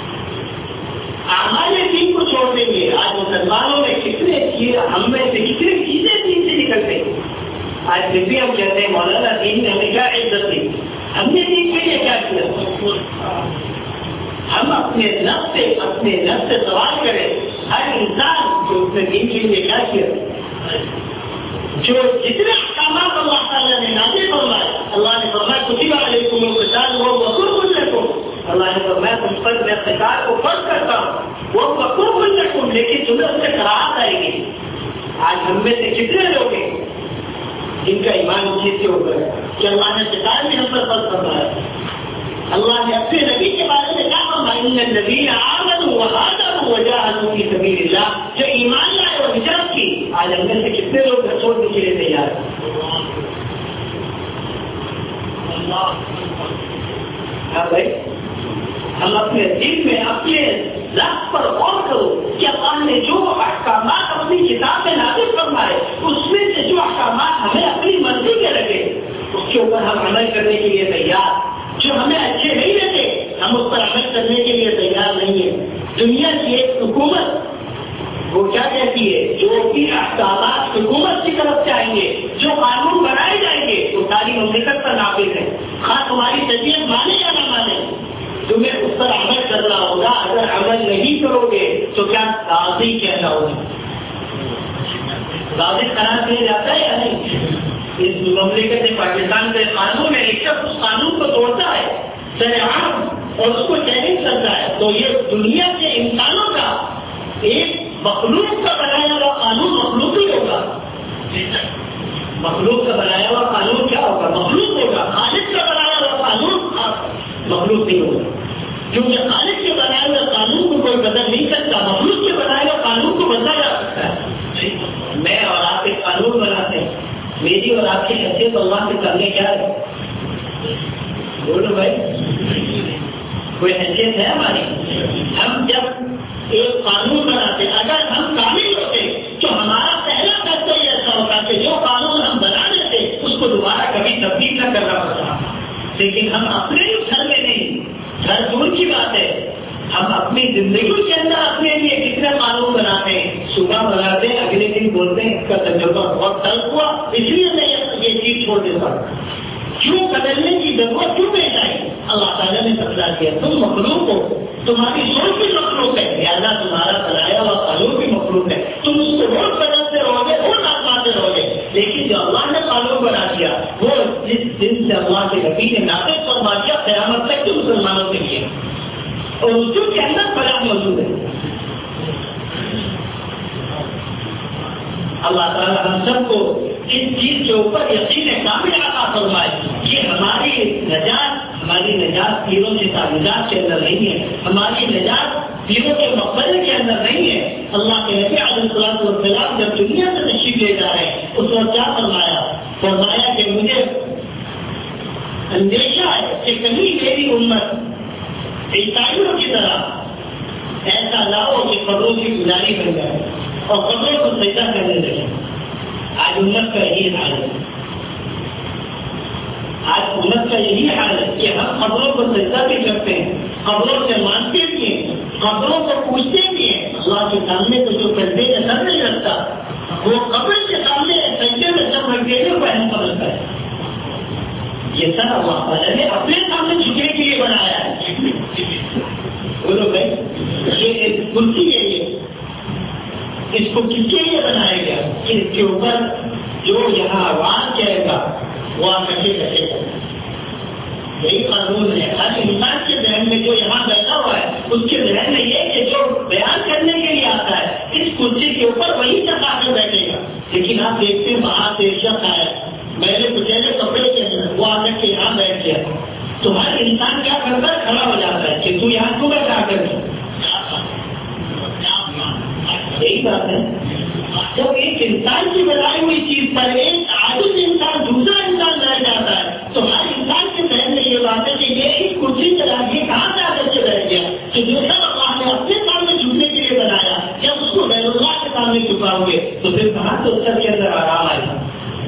Speaker 1: اعمال دین کو چھوڑ دیں گے، آج مسلمانوں میں کتنے ہم میں سے کتنی چیزیں دین سے نکلتے ہیں۔ آج پھر بھی ہم کہتے ہیں مولانا دین نے ہمیں کیا عزت دی، ہم نے دین کے لیے کیا کیا؟ ہم اپنے نفس سے سوال کریں، ہر انسان جو اس نے دین کے لیے کیا کیا؟ جو جتنے احکامات اللہ تعالیٰ نے نازل فرمائے، اللہ نے فرمایا کتب علیکم القتال وهو كره لكم، اللہ نے فرمایا تم پر میں قتال کو فرض کرتا ہوں، وهو كره لكم، لیکن تمہیں اس سے کراہت آئے گی۔ آج ہم میں سے کتنے لوگ ہیں جن کا ایمان اس چیز کے اوپر ہے کہ اللہ نے قتال بھی ہم پر فرض فرمایا؟ اللہ نے اپنے نبی کے بارے میں کیا فرمایا؟ ان الذین آمنوا وهاجروا وجاهدوا فی سبیل اللہ، جو ایمان لائے اور ہجرت کی۔ آج ہم میں سے کتنے لوگ گھر چھوڑنے کے لیے تیار ہیں؟ ہاں بھائی، ہم اپنے دل میں اپنے لفظ پر غور کرو کہ اللہ نے جو احکامات اپنی کتاب میں نازل فرمائے، اس میں سے جو احکامات ہمیں اپنی مرضی کے لگے اس کے اوپر ہم عمل کرنے کے لیے تیار۔ جو ہمیں اچھے نہیں لگے ہم اس پر عمل کرنے کے لیے تیار نہیں ہیں۔ دنیا کی ایک حکومت وہ کیا کہتی ہے؟ جو بھی احکامات حکومت کی طرف سے آئیں گے، جو قانون بنائے جائیں گے وہ ساری مملکت پر نافذ ہے، خاص تمہاری طبیعت مانے یا نہ مانے، تمہیں اس پر عمل کرنا ہوگا۔ اگر عمل نہیں کرو گے تو کیا قاضی کہنا ہوگا؟ قاضی قرار دیا جاتا ہے یا نہیں؟ اس مملکت پاکستان کا قانون ہے، ایک شخص اس قانون کو توڑتا ہے سرعام اور اس کو چیلنج کرتا ہے تو یہ دنیا کے انسانوں کا ایک مخلوق کا بنایا ہوا قانون مخلوق ہی ہوگا۔ مخلوق کا بنایا ہوا قانون کیا ہوگا؟ مخلوق ہوگا۔ خالق کا بنایا ہوا قانون مخلوق نہیں ہوگا، کیونکہ خالق کے بنایا مخلوق کے بنائے گا قانون کو بدلا جا سکتا ہے. میں اور آپ ایک قانون بناتے ہیں, میری اور آپ کی حیثیت اللہ کے سامنے کیا ہے؟ بولو بھائی, کوئی حیثیت ہے ہماری؟ ہم جب ایک قانون بناتے, اگر ہم کامل ہوتے تو ہمارا پہلا فیصلہ یہ ایسا ہوتا کہ جو قانون ہم بنا لیتے اس کو دوبارہ کبھی تبدیل نہ کرنا پڑتا. لیکن ہم اپنے گھر میں نہیں, گھر دور کی بات ہے, ہم اپنی زندگی کے اندر اپنے لیے کتنے قانون بناتے ہیں. صبح بناتے ہیں, اگلے دن بولتے ہیں اس کا تجربہ بہت تلخ ہوا, اس لیے میں یہ چیز چھوڑ دیتا ہوں. کیوں بدلنے کی ضرورت کیوں پیش آئی؟ اللہ تعالیٰ نے فیصلہ کیا تم مخلوق ہو, تمہاری سوچ بھی مخلوق ہے, لہٰذا تمہارا بنایا ہوا قانون بھی مخلوق ہے. تم اس کو روز بدلتے رہو گے, روز آزماتے رہو گے. لیکن جو اللہ نے قانون بنا دیا وہ جس دن سے اللہ کے نبی نے نافذ فرما دیا قیامت تک کے مسلمانوں کے لیے, اور اس کے اندر بیان موجود ہے. اللہ تعالیٰ ہم سب کو اس چیز کے اوپر یقین کامل عطا فرمائے کہ ہماری نجات پیروں کے تعویذات کے اندر نہیں ہے, ہماری نجات پیروں کے مقبرے کے اندر نہیں ہے. اللہ کے نبی علیہ الصلوۃ والسلام جب دنیا سے تشریف لے جا رہے ہیں اس وقت کیا فرمایا کہ مجھے اندیشہ ہے کہ کہیں میری امت عیسائیوں کی طرح ایسا لاؤ کہ قبروں کی گزاری بن جائے اور قبروں کو سجدہ کرنے لگے. آج امت کا یہی حال ہے, آج امت کا یہی حال ہے کہ ہم قبروں کو سجدہ بھی کرتے ہیں, قبروں سے مانتے بھی ہیں, قبروں کو پوچھتے بھی ہیں. اللہ کے سامنے تو جو سجدے میں سر نہیں رکھتا وہ قبر کے سامنے سجدے میں سر رکھ دینے کو اہم سمجھتا ہے. یہ سر اللہ تعالیٰ نے اپنے سامنے جھکنے کے لیے بنایا ہے. بولو بھائی, یہ ایک کرسی ہے, یہ اس کو کس کے لیے بنایا گیا کہ اس کے اوپر جو یہاں آواز جائے گا وہ کٹے کٹے گا. یہی قانون ہے. ہر انسان کے ذہن میں جو یہاں بیٹھا ہوا ہے اس کے ذہن میں یہ کہ جو بیان کرنے کے لیے آتا ہے اس کرسی کے اوپر وہی چکا کر بیٹھے گا. لیکن آپ دیکھتے ہیں باہر سے شخص آیا, میں نے کچھ کپڑے کے اندر وہ آ کر کے یہاں بیٹھ گیا, تو ہر انسان کیا کرتا ہے, کھڑا ہو جاتا ہے کہ تو یہاں کیوں بیٹھا کر کے. یہی بات ہے. جب ایک انسان کی بنائی ہوئی چیز پر ایک عاجز انسان دوسرا انسان رہ جاتا ہے تو ہر انسان کے ذہن میں یہ بات ہے کہ یہ ایک کرسی چلا, یہ کہاں سے آ کر کے بیٹھ گیا کہ جو سب اللہ نے اپنے سامنے جھکنے کے لیے بنایا, جب اس کو غیر اللہ کے سامنے جھکاؤ گے تو پھر کہاں سے اس کے اندر آرام آئے گا.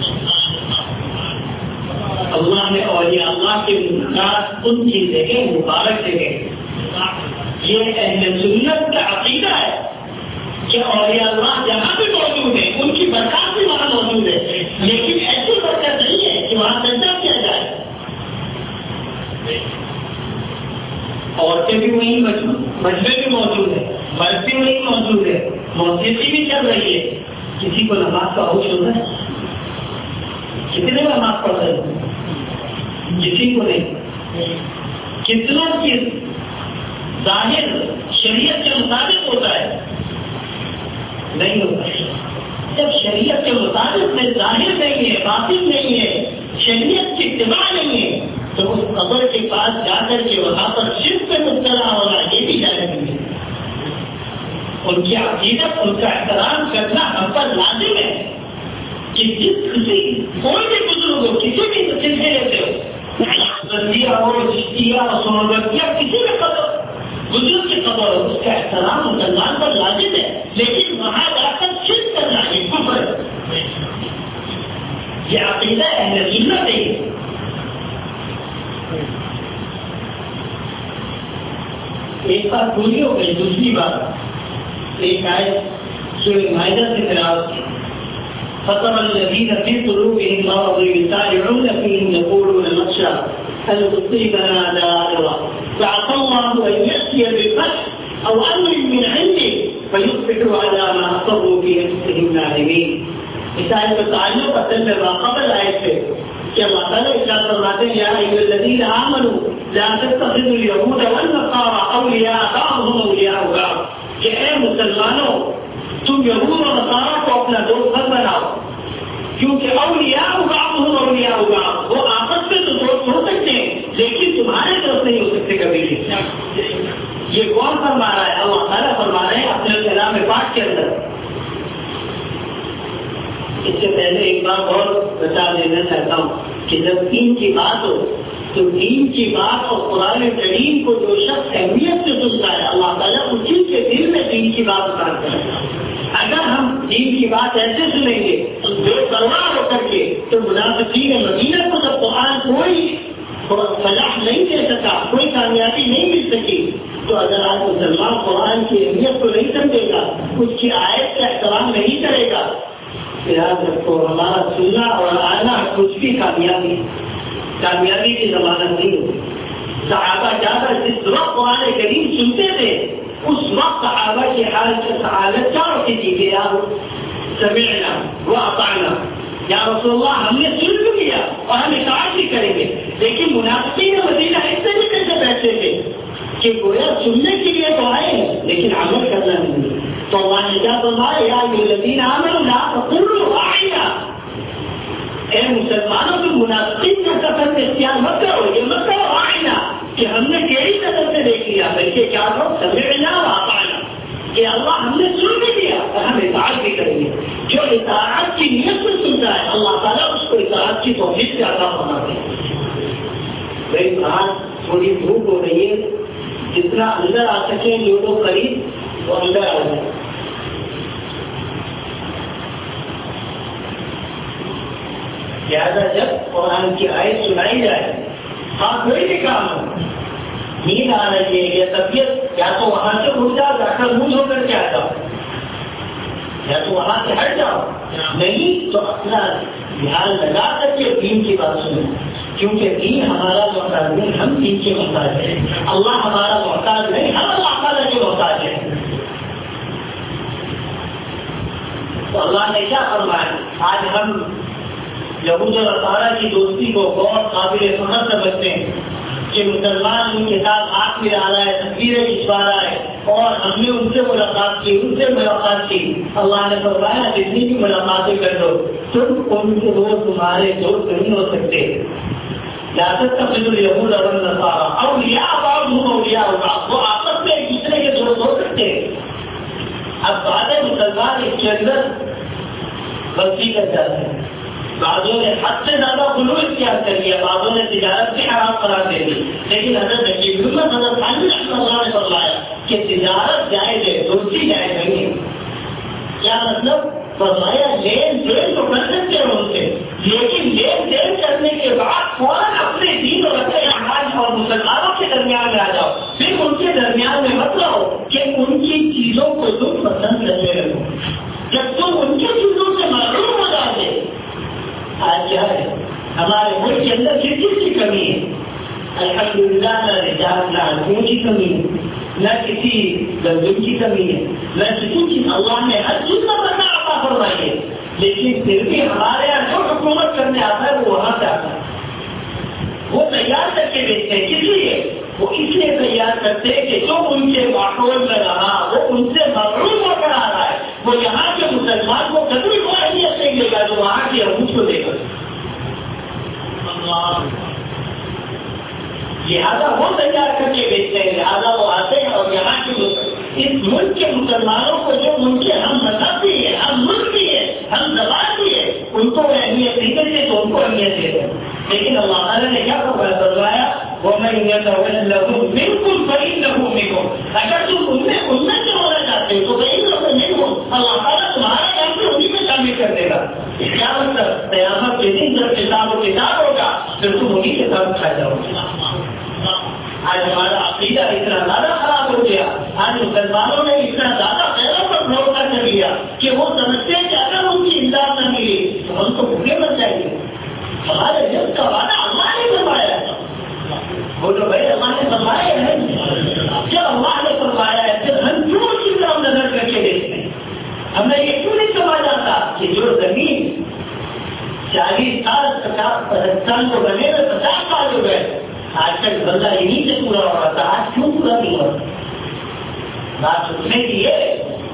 Speaker 1: اللہ نے اولیاء اللہ کے ملاقات ان کی جگہ مبارک جگہ, یہ اہل سنت کا عقیدہ ہے کہ اولیاء اللہ جہاں بھی موجود ہے ان کی برکات بھی وہاں موجود ہے. لیکن ایسی برکت نہیں ہے کہ وہاں سجدہ کیا جائے. عورتیں بھی وہیں مجمے بھی موجود ہے, مرد بھی وہیں موجود ہے, موسیقی بھی چل رہی ہے. کسی کو نماز کا ہوش ہوتا ہے؟ کتنے نماز پڑھ رہے ہیں؟ کسی کو نہیں. کتنوں کی ظاہر شریعت کے مطابق ہوتا ہے؟ نہیں ہوتا. جب شریعت کے مطابق میں ظاہر نہیں ہے, باطن نہیں ہے, شریعت کی اتباع نہیں ہے, تو اس قبر کے پاس جا کر کے وہاں پر شرک پہ مبتلا ہونا یہ بھی جائز نہیں ہے. ان کی عقیدت, ان کا احترام کرنا ہم پر لازم ہے کہ جس کوئی بھی بزرگ ہو, کسی بھی سلسلے سے ہو, بندیا ہو, رشتیا ہو, سوگتیا, کسی بھی قبر بزرگ کی خبر ہو, اس کا احترام مسلمان پر لازم ہے. لیکن وہاں جا کر شرک کرنا یہ کفر ہے. یہ عقیدہ اہل سنت ہے. ایک بات پوری ہو گئی. دوسری بات ایک آیت سورہ مائدہ سے تلاوت کی, فَطَرَ الَّذِينَ فِي قُلُوبِهِم مَرَضٌ يُسَارِعُونَ فِيهِمْ يَقُولُونَ نَخْشَىٰ أَن تُصِيبَنَا دَائِرَةٌ فَعَسَى اللَّهُ أَن يَأْتِيَ بِالْفَتْحِ أَوْ أَمْرٍ مِّنْ عِندِهِ فَيُصْبِحُوا عَلَىٰ مَا أَصَرُّوا فِي أَنفُسِهِمْ نَادِمِينَ. اس آیت کا تعلق اصل میں باقبل آیت سے کہ اللہ تعالیٰ ارشاد فرماتے ہیں, یا ایھا الذین آمنوا لا تتخذوا اليهود والنصارى أولیاء بعضهم أولیاء بعض, کہ اے مسلمانوں تم یہود اور نصارہ کو اپنا دوست مت بناؤ, کیونکہ اولیاء بعضهم اولیاء بعض, وہ آپس میں تو دوست ہو سکتے ہیں لیکن تمہارے دوست نہیں ہو سکتے کبھی بھی. یہ کون فرما رہا ہے؟ اللہ تعالیٰ فرما رہے ہیں اپنے کلام پاک کے اندر. اس سے پہلے ایک بات اور بتا دینا چاہتا ہوں کہ جب دین کی بات ہو تو دین کی بات اور قرآن کریم کو جو شخص اہمیت سے سنتا ہے اللہ تعالیٰ اسی کے دل میں دین کی بات اتارتے ہیں. اگر ہم دین کی بات ایسے سنیں گے بے پرواہ ہو کر کے تو منافقین مدینہ کو جب قرآن کوئی فلاح نہیں دے سکا، کوئی کامیابی نہیں مل سکی، تو اگر آج مسلمان قرآن کی اہمیت کو نہیں سمجھے گا، اس کی آیت کا احترام نہیں کرے گا، یاد رکھو ہمارا سننا اور آنا کچھ بھی کامیابی کی ضمانت نہیں ہوتی. صحابہ زیادہ جس وقت قرآن کریم سنتے تھے اس وقت صحابہ کی حالت کیا ہوتی تھی کہ یار سمعنا واطعنا، یا رسول اللہ ہم نے سن بھی لیا اور ہم اطاعت بھی کریں گے. لیکن منافقین مدینہ اس سے بھی کیسے بیٹھتے تھے کہ گویا سننے کے لیے تو آئے لیکن عمل کرنا نہیں. تو اللہ نے کیا فرمایا؟ یا ایھا الذین آمنوا لا تقولوا راعنا، اے مسلمانوں کو منافقین کا سفر اختیار مت کرو، یہ مت کرو راعنا کہ ہم نے تیری نظر سے دیکھ لیا، بلکہ کیا کرو سمعنا واطعنا کہ اللہ ہم نے سن بھی لیا اور ہم اطاعت بھی کریں گے. جو اطاعت کی نیت سے سنتا ہے اللہ تعالیٰ اس کو اطاعت کی توفیق سے عطا فرماتے ہیں. بھائی باہر تھوڑی دھوپ ہو رہی ہے، جتنا اندر آ سکے جو لوگ قریب وہ اندر آ جائیں. لہٰذا جب قرآن کی آیت سنائی جائے، ہاں کوئی بھی کام ہو، نیند آ رہی ہے یا طبیعت، یا تو وہاں سے اٹھ جاؤ جا کر منہ دھو کر کے آ جاؤ، یا تو وہاں سے ہٹ جاؤ، نہیں تو اپنا دھیان لگا کر کے دین کی بات سنیں، کیونکہ دین ہمارا محتاج نہیں، ہم دین کے محتاج ہیں. اللہ ہمارا محتاج نہیں، ہم اللہ تعالیٰ کے محتاج ہیں. تو اللہ نے کیا فرمایا؟ آج ہم یہود و نصارہ کی دوستی کو بہت قابل فخر سمجھتے ہیں کہ مسلمان ان کے ساتھ ہاتھ ملا رہا ہے، تصویریں کھنچوا رہا ہے، اور ہم نے ان سے ملاقات کی، ان سے ملاقات کی. اللہ نے فرمایا جتنی بھی ملاقاتیں کر دو تم ان کے دوست تمہارے دوست نہیں ہو سکتے. لا تتخذوا اليهود والنصارى اولیاء بعضهم اولیاء بعض، وہ آپس میں ایک دوسرے کے دوست ہو سکتے ہیں. اب بعض مسلمان اس کے اندر غلطی کر جاتے ہیں، بعضوں نے حد سے زیادہ غلو اختیار کر لیا، بعضوں نے تجارت سے حرام قرار دے دی. لیکن حضرت نبی محمد حضرت علی رحمۃ اللہ نے فرمایا کہ تجارت جائز ہے، دوستی جائز نہیں ہے. کیا مطلب؟ فرمایا لین دین تو کر سکتے ہو ان سے، لیکن لین دین کرنے کے بعد فوراً اپنے دین اور اپنے اعمال اور مسلمانوں کے درمیان میں آ جاؤ، پھر ان کے درمیان میں مت رہو کہ ان کی چیزوں کو تم پسند کرنے لگو. جب تم ان کی چیزوں سے محروم ہو جاتے، آج کیا ہے ہمارے ملک کے اندر کس چیز کی کمی ہے؟ الحمدللہ نہ رجال نہ عدموں کی کمی ہے، نہ کسی گندم کی کمی ہے، نہ کسی چیز. اللہ نے ہر چیز کا پتہ عطا فرمائی ہے، لیکن پھر بھی ہمارے یہاں جو حکومت کرنے آتا ہے وہ وہاں سے آتا ہے. وہ تیار کر کے بیچتے ہیں، کس لیے؟ وہ اس لیے تیار کرتے ہیں کہ جو ان کے ماحول میں رہا وہ ان سے محروم ہو کر آ رہا ہے، وہ یہاں کے مسلمان کو کبھی وہ اہمیت نہیں دے گا جو وہاں کی حکومت کو دے گا. لہٰذا وہ تیار کر کے بیچتے ہیں، لہٰذا وہ آتے ہیں اور یہاں کے اس ملک کے مسلمانوں کو جو ان کے ہم مذہب بھی ہے، ہم ملک بھی ہے، ہم زبان بھی ہے، ان کو اہمیت نہیں دیتے تو ان کو اہمیت دیتے ہیں. لیکن اللہ تعالیٰ نے کیا فرمایا؟ وَمَن يَتَوَلَّهُم مِّنكُمْ فَإِنَّهُ مِنْهُمْ، اگر تم ان میں سے ہونا چاہتے ہو تو فَإِنَّهُ مِنْهُمْ، اللہ تعالیٰ تمہارا کام سے انہیں میں شامل کر دے گا. کیا مطلب؟ قیامت کے دن جب حساب و کتاب ہوگا پھر تم انہیں کے ساتھ کھا جاؤ گے. آج ہمارا عقیدہ اتنا زیادہ خراب ہو گیا، آج مسلمانوں نے اتنا زیادہ غیروں پر بھروسہ کر لیا کہ وہ سمجھتے ہیں کہ اگر ان کی امداد نہ ملی تو ہم تو بھوکے مر جائیں گے. ہمارے رزق کا وعدہ اللہ نے فرمایا، بولو بھائی اللہ نے فرمایا ہے. جب اللہ نے فرمایا ہے پھر ہم کیوں اس کی طرف نظر کر کے دیکھتے ہیں؟ ہمیں یہ کیوں نہیں سمجھ آتا کہ جو زمین 40 سال 50 سال کو بنے ہوئے 50 سال ہو گئے، آج تک بندہ انہیں سے پورا ہو رہا تھا، آج کیوں پورا نہیں ہو رہا؟ بات سننے کی ہے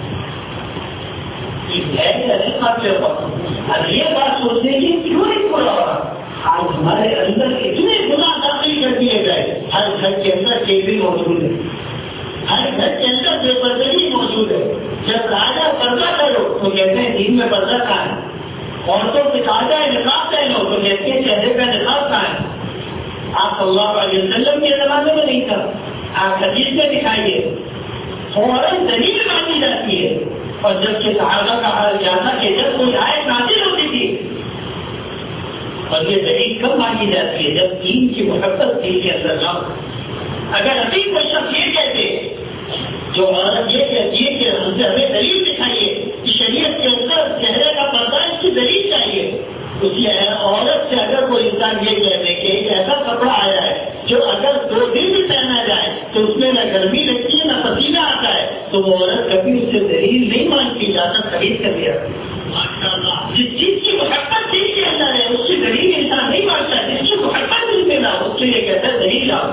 Speaker 1: اب یہ بات سوچنے کی کیوں نہیں پورا ہو رہا؟ آج ہمارے اندر اتنے گناہ داخل کر دیے گئے، ہر گھر کے اندر کیبل موجود ہے، ہر گھر کے اندر بے پردگی موجود ہے. جب کہا جائے پردہ کرو تو کہتے ہیں دین میں پردہ کہاں ہے. عورتوں سے کہا جائے نقاب پہنو تو کہتے ہیں چہرے کا نقاب کہاں ہے. آپ صلی اللہ علیہ وسلم کے زمانے میں نہیں تھا. آپ حدیث میں دکھائیے فوراً دلیل مانی جاتی ہے. اور جب کہ صحابہ کا حال جانا کہ جب کوئی آیت نازل ہوتی تھی اور یہ دلیل کب مانی جاتی ہے جب دین کی محبت دین کے اندر نہ ہو. اگر عقیم کو شخص یہ کہتے جو عورت یہ کہتی ہے کہ ہم سے ہمیں دلیل دکھائیے کہ شریعت کے اندر چہرے کا پردہ اس کی دلیل چاہیے. اسی عورت سے اگر کوئی انسان یہ کہتے کہ ایک ایسا کپڑا آیا ہے جو اگر 2 دن بھی پہنا جائے تو اس میں نہ گرمی لگتی ہے نہ پسینہ آتا ہے تو وہ عورت کبھی اس سے دلیل نہیں مانگتی جاتا خرید کر دیا. جس چیز کی محبت دل کے اندر ہے اس کی دلیل انسان نہیں مانگتا. جس کی محبت دل میں نہ اس سے یہ کہتا ہے دلیل آؤ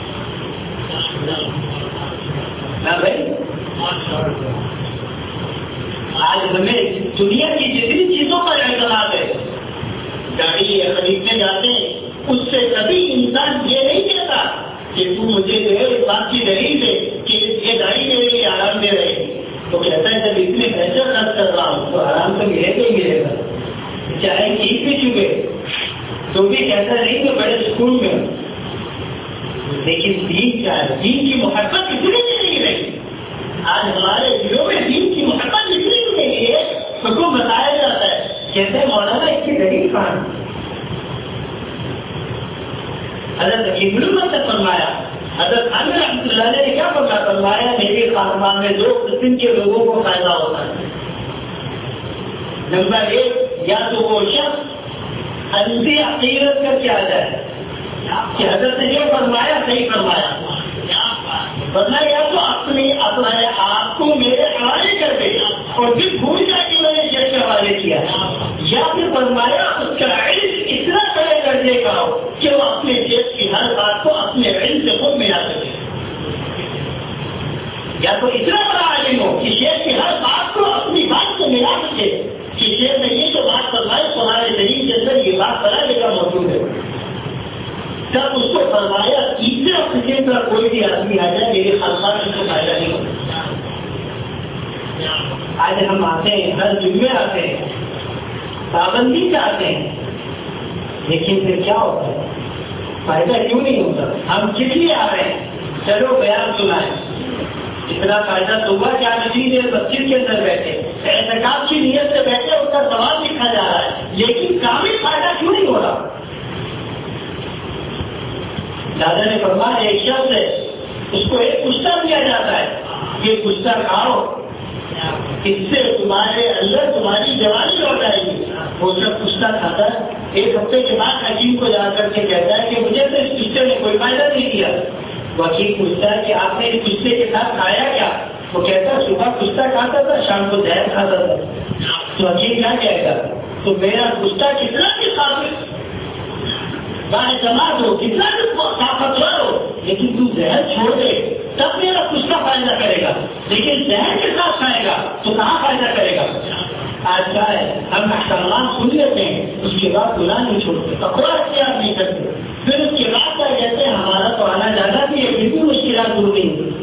Speaker 1: نہ بھائی. آج ہمیں دنیا کی جتنی چیزوں پر اعتماد ہے گاڑی خریدنے جاتے ہیں اس سے کبھی انسان یہ نہیں کہتا کہ تو مجھے جو ہے اس بات کی دلیل دے کہ یہ گاڑی میرے لیے آرام دے رہے گی. تو کہتا ہے جب اتنے پیسے خرچ کر رہا ہوں تو آرام تو ملے گا ہی ملے گا چاہے چیز بھی چکے تو بھی کہتا نہیں کہ بڑے سکون میں. لیکن دین کیا ہے؟ دین کی محبت اتنی نہیں رہی. آج ہمارے دلوں میں دین کی محبت اتنی نہیں ہے اس کو بتایا جاتا ہے کہتے ہیں مولانا اس کی دلیل کہاں. حضرت ابن سے فرمایا حضرت عامر رحمۃ اللہ نے کیا فرمایا میرے خاندان میں 2 قسم کے لوگوں کو فائدہ ہوتا ہے. نمبر 1 یا تو وہ شخص اندھی عقیدت کر کے آ جائے کہ حضرت نے یہ فرمایا صحیح فرمایا ورنہ یا تو اپنے آپ کو میرے حوالے کر دے اور پھر بھول جائے کہ میں نے شیخ کے حوالے کیا یا پھر فرمایا اس کا علم اتنا بڑے درجے کا ہو کہ وہ اپنے شیخ کی ہر بات کو اپنے علم سے خود ملا سکے. یا تو اتنا بڑا عالم ہو کہ شیخ کی ہر بات کو اپنی بات سے ملا سکے کہ شیخ نے یہ جو بات فرمائی تمہارے دلیل کے اندر یہ بات بڑا جگہ موجود ہے. جب اس کو فرمایا تیسرے قسم کا کوئی بھی آدمی آ جائے میرے خاندان اس کو فائدہ نہیں ہوتا. آج ہم آتے ہیں ہر جمعے آتے ہیں پابندی سے آتے ہیں لیکن پھر کیا ہوتا ہے فائدہ کیوں نہیں ہوتا. ہم کس لیے آ رہے ہیں چلو بیان سنائیں اتنا فائدہ تو ہوا کہ آپ اسی دیر مسجد کے اندر بیٹھے اعتکاف کی نیت سے بیٹھے اس کا ثواب لکھا جا رہا ہے لیکن کامل فائدہ کیوں نہیں ہو رہا. دادا نے فرمایا ایک شخص ہے اس کو ایک کشتہ دیا جاتا ہے یہ کشتہ کھاؤ اس سے تمہارے اندر تمہاری جوانی لوٹ آئے گی. وہ سب کشتہ کھاتا ہے 1 ہفتے کے بعد حکیم کو جا کر کے کہتا ہے کہ مجھے تو اس کشتے نے کوئی فائدہ نہیں دیا. وکیل پوچھتا ہے کہ آپ نے اس کشتے کے ساتھ کھایا کیا. وہ کہتا ہے صبح کشتہ کھاتا تھا شام کو زہر کھاتا تھا. تو حکیم کیا کہے گا تو میرا کشتہ کتنا بھی قابل باعتماد ہو کتنا بھی طاقتور ہو لیکن تو زہر چھوڑ دے تب میرا کچھ کا فائدہ کرے گا لیکن زہر کے ساتھ کھائے گا تو کہاں فائدہ کرے گا. آج کیا ہے ہم سلمان سن لیتے ہیں اس کے بعد گناہ نہیں چھوڑتے کپڑا اختیار نہیں کرتے پھر اس کے بعد کیا کہتے ہیں ہمارا تو آنا جانا بھی ہے پھر بھی مشکلات دور نہیں ہوتی.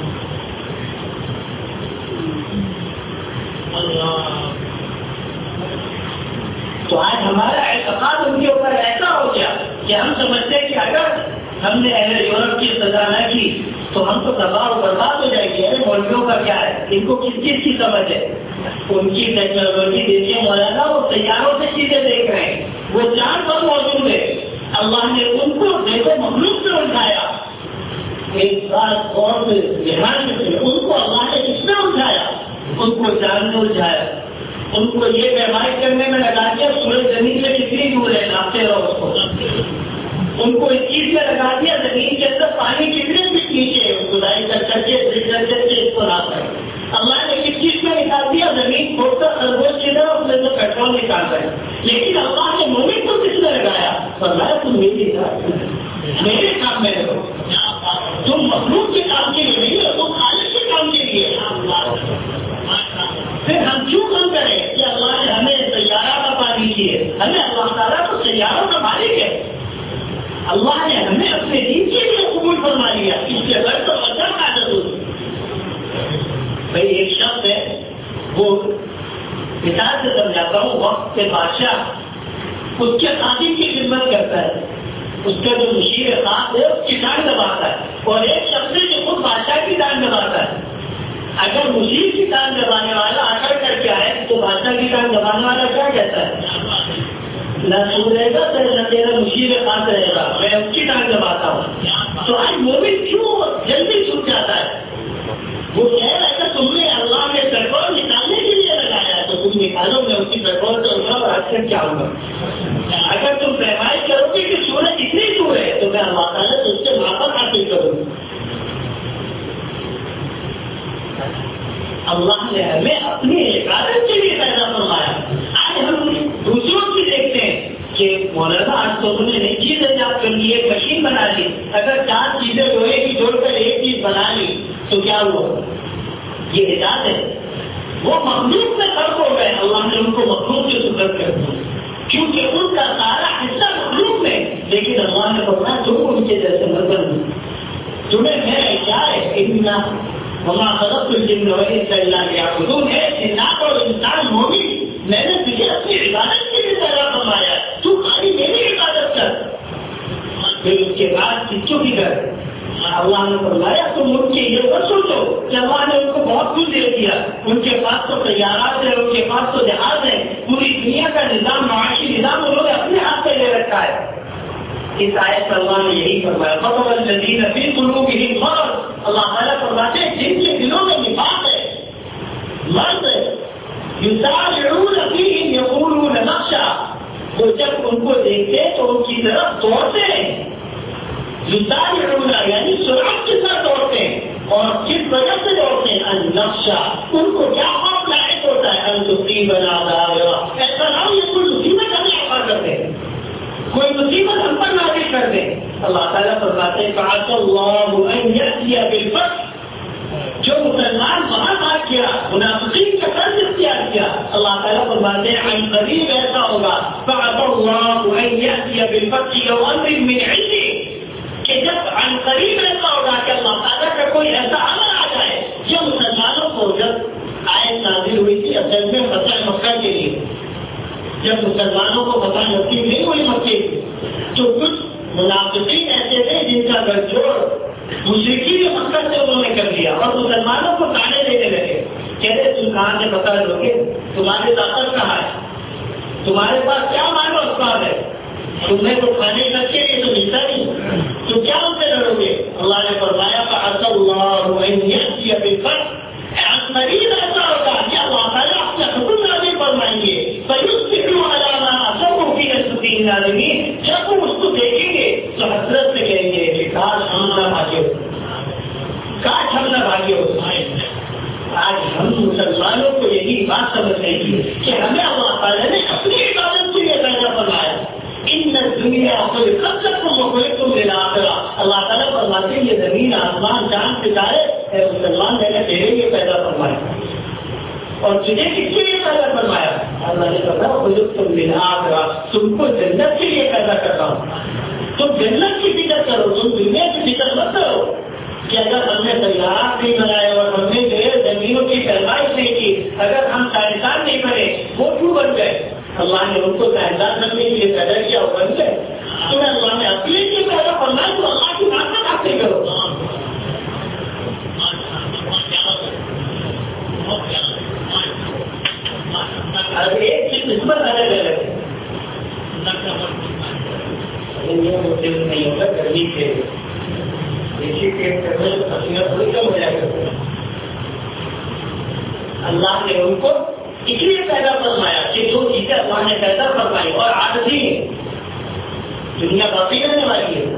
Speaker 1: تو آج ہمارا اعتقاد ان کے اوپر ایسا ہو گیا کہ ہم سمجھتے ہیں کہ اگر ہم نے اہل یورپ کی سزا نہ کی تو ہم تو تباہ و برباد ہو جائیں گے. مولویوں کا کیا ہے ان کو کس چیز کی سمجھ ہے ان کی ٹیکنالوجی دیکھیے مولانا وہ سیاروں سے چیزیں دیکھ رہے ہیں وہ چاند پر موجود ہے. اللہ نے ان کو دیکھو مخلوق سے اٹھایا ایک بات اور دھیان رکھے ان کو اللہ نے کس میں اٹھایا ان کو چاند میں اٹھایا ان کو یہ پیمائی کرنے میں لگا دیا سورج زمین سے کتنی دور ہے ناپتے رہو اس کو. ان کو اس چیز میں لگا دیا زمین کے اندر پانی کتنے بھی نیچے خدائی کر کے اس کو ناپ ہے. اللہ نے کس چیز میں نکال دیا زمین کھود کر خرگوش کی طرح اس میں سے پیٹرول نکال رہے لیکن اللہ نے مومن کو کس میں لگایا فرمایا تم میرے کام میں رہو تم مخلوق کے کام کے لیے نہیں ہو تم خالق کے کام کے لیے. پھر ہم کیوں کم کریں کہ اللہ نے ہمیں سیارہ کا پانی کیے ہمیں اللہ تعالیٰ تو سیاروں کا مالک ہے. اللہ نے ہمیں اپنے دین کے لیے قبول فرما لیا اس کے بعد تو مطلب عادت ہوتی بھائی ایک شخص ہے، وہ مثال سے سمجھاتا ہوں، وقت کے بادشاہ اس کے خادم کی خدمت کرتا ہے، اس کا جو مشیر خاص ہے اس کی ٹانگ دباتا ہے، اور ایک شخص ہے جو خود بادشاہ کی ٹانگ دباتا ہے۔ اگر مشیر کی ٹانگ دبانے والا آکر کر کے آئے تو بادشاہ کی ٹانگ دبانے والا کیا کہتا ہے؟ نہ تو رہے گا نہ تیرا مشیر خاص رہے گا، میں اس کی ٹانگ دباتا ہوں۔ تو آج مومن کیوں جلدی چھوٹ جاتا ہے؟ وہ کہہ رہا ہے کہ تم نے اللہ کے پیٹرول نکالنے کے لیے لگایا ہے تو تم نکالو، میں اس کی پیٹرول کروں گا اور حج کر کے آؤں گا۔ اگر تم پیمائش کرو گے کہ سورج اتنی دور ہے تو میں اللہ تعالیٰ سے اس سے واپس حاصل کروں گا۔ اللہ نے ہمیں اپنی حفاظت کے لیے پیدا فرمایا۔ آج ہم دوسروں کی دیکھتے ہیں کہ مولانا آج تو انہوں نے نئی چیز ایجاد کر لی، ایک مشین بنا لی، اگر 4 چیزیں لوہے کی جوڑ کر ایک چیز بنا لی تو کیا ہوا؟ یہ ایجاد ہے۔ وہ مخلوق میں فرق ہو گئے، اللہ نے ان کو مخلوق سے سپرد کر دیا کیونکہ ان کا سارا حصہ مخلوق میں، لیکن اللہ نے فرمایا تم ان کے جیسے مت بنو، تمہیں میں کیا ہے وما خلقت الجن والانس الا ليعبدون ہے، جنات اور انسان مومن میں نے تجھے اپنی عبادت کے لیے پیدا فرمایا، تو خالی میری عبادت کر۔ پھر اس کے بعد کچوں کی کر اللہ نے فرمایا تم ان کے یہ مت سوچو کہ اللہ نے ان کو بہت کچھ دے دیا، ان کے پاس تو طیارات ہیں، ان کے پاس تو جہاز ہیں، پوری دنیا کا نظام، معاشی نظام انہوں نے اپنے ہاتھ پہ لے رکھا ہے۔ اس آیت میں اللہ نے یہی فرمایا فَطَرَ الَّذِينَ فِي قُلُوبِهِمْ مَرَضٌ، اللہ تعالیٰ فرماتے ہیں جن کے دلوں میں نفاق ہے، مرض ہے، يُسَارِعُونَ فِيهِمْ يَقُولُونَ نَخْشَىٰ، وہ جب ان کو دیکھتے تو ان کی طرف دوڑتے ہیں، يُسَارِعُونَ یعنی سرعت کے ساتھ دوڑتے ہیں، اور کس وجہ سے دوڑتے ہیں؟ ان نخشى، ان کو کیا خوف لاحق ہوتا ہے؟ ان تصيبنا دائرہ، ایسا نہ ہو یہ کوئی مصیبت ہمیں عطا کر دے، کوئی مصیبت ہم پر نازل کر دے۔ اللہ تعالیٰ فرماتے ہیں فَعَسَى اللَّهُ أَن يَأْتِيَ بِالْفَتْحِ، جو مسلمان وہاں بات کیا، منافقین کا طرز اختیار کیا، اللہ تعالیٰ فرماتے ہیں عن قریب ایسا ہوگا فَعَسَى اللَّهُ أَن يَأْتِيَ بِالْفَتْحِ وَأَمْرٍ مِّنْ عِندِهِ، کہ جب عن قریب ایسا ہوگا کہ اللہ تعالیٰ کا کوئی ایسا عمل آ جائے جو مسلمانوں کو، جب آیت نازل ہوئی تھی اصل میں فتح مکہ کے لیے، جب مسلمانوں کو فتح نصیب نہیں ہوئی مکے کی تو کچھ منافقین ایسے تھے جن کا گٹجوڑ مشرکین مکہ سے انہوں نے کر لیا اور مسلمانوں کو تانے دینے لگے، کہتے تم کہاں سے پتہ لوگے، تمہاری طاقت کہاں ہے، تمہارے پاس کیا مانو اسباب ہے، تم نے تو کھانے تک کے لیے تو ملتا نہیں، تو کیا ان سے لڑو گے؟ اللہ نے فرمایا فَعَسَى اللَّهُ أَن يَأْتِيَ بِالْفَتْحِ، قریب ایسا ہوگا کہ اللہ تعالیٰ اپنے حکم نازل فرمائیں گے، فَيُصْبِحُوا عَلَىٰ مَا أَصَرُّوا فِي أَنفُسِهِمْ نَادِمِينَ، جب وہ اس کو دیکھیں گے تو حسرت سے کہیں گے کہ کاش ہم نہ بھاگے ہو، کاش ہم نہ بھاگے ہو۔ آج ہم مسلمانوں کو یہی بات سمجھنے کی کہ ہمیں اللہ تعالیٰ نے اپنی عبادت کے لیے پیدا فرمایا، ان الدنیا خلقت لکم وخلقتم للآخرہ، اللہ تعالیٰ فرماتے ہیں یہ زمین آسمان چاند ستارے اے مسلمان میں نے تیرے لیے پیدا فرمایا، اور تجھے کس کے لیے پیدا فرمایا؟ اللہ نے فرمایا خلقتم للآخرہ، تم کو جنت کے لیے پیدا کر رہا ہوں، تم جنت کی فکر کرو، تم دنیا کی فکر مت کرو کہ اگر ہم نے طیارات نہیں بنائے اور ہم نے جو ہے زمینوں کی پیمائش نہیں کی، اگر ہم سائنسدان نہیں بنے وہ کیوں بن گئے؟ اللہ نے ان کو سائنسدان بننے کے لیے پیدا کیا، وہ بن گئے، تمہیں اللہ نے اپنے لیے پیدا فرمایا تو اللہ کی بات حاصل کرو۔ اب ایک چیز نسبت الگ الگ ہے، نہیں ہوگا گرمی سے دیکھیے کہ پسینہ تھوڑی کم ہو جائے گا، اللہ نے ان کو اس لیے پیدا فرمایا کہ جو چیزیں اللہ نے پیدا فرمائی اور عادتی ہے، دنیا باقی رہنے والی ہے،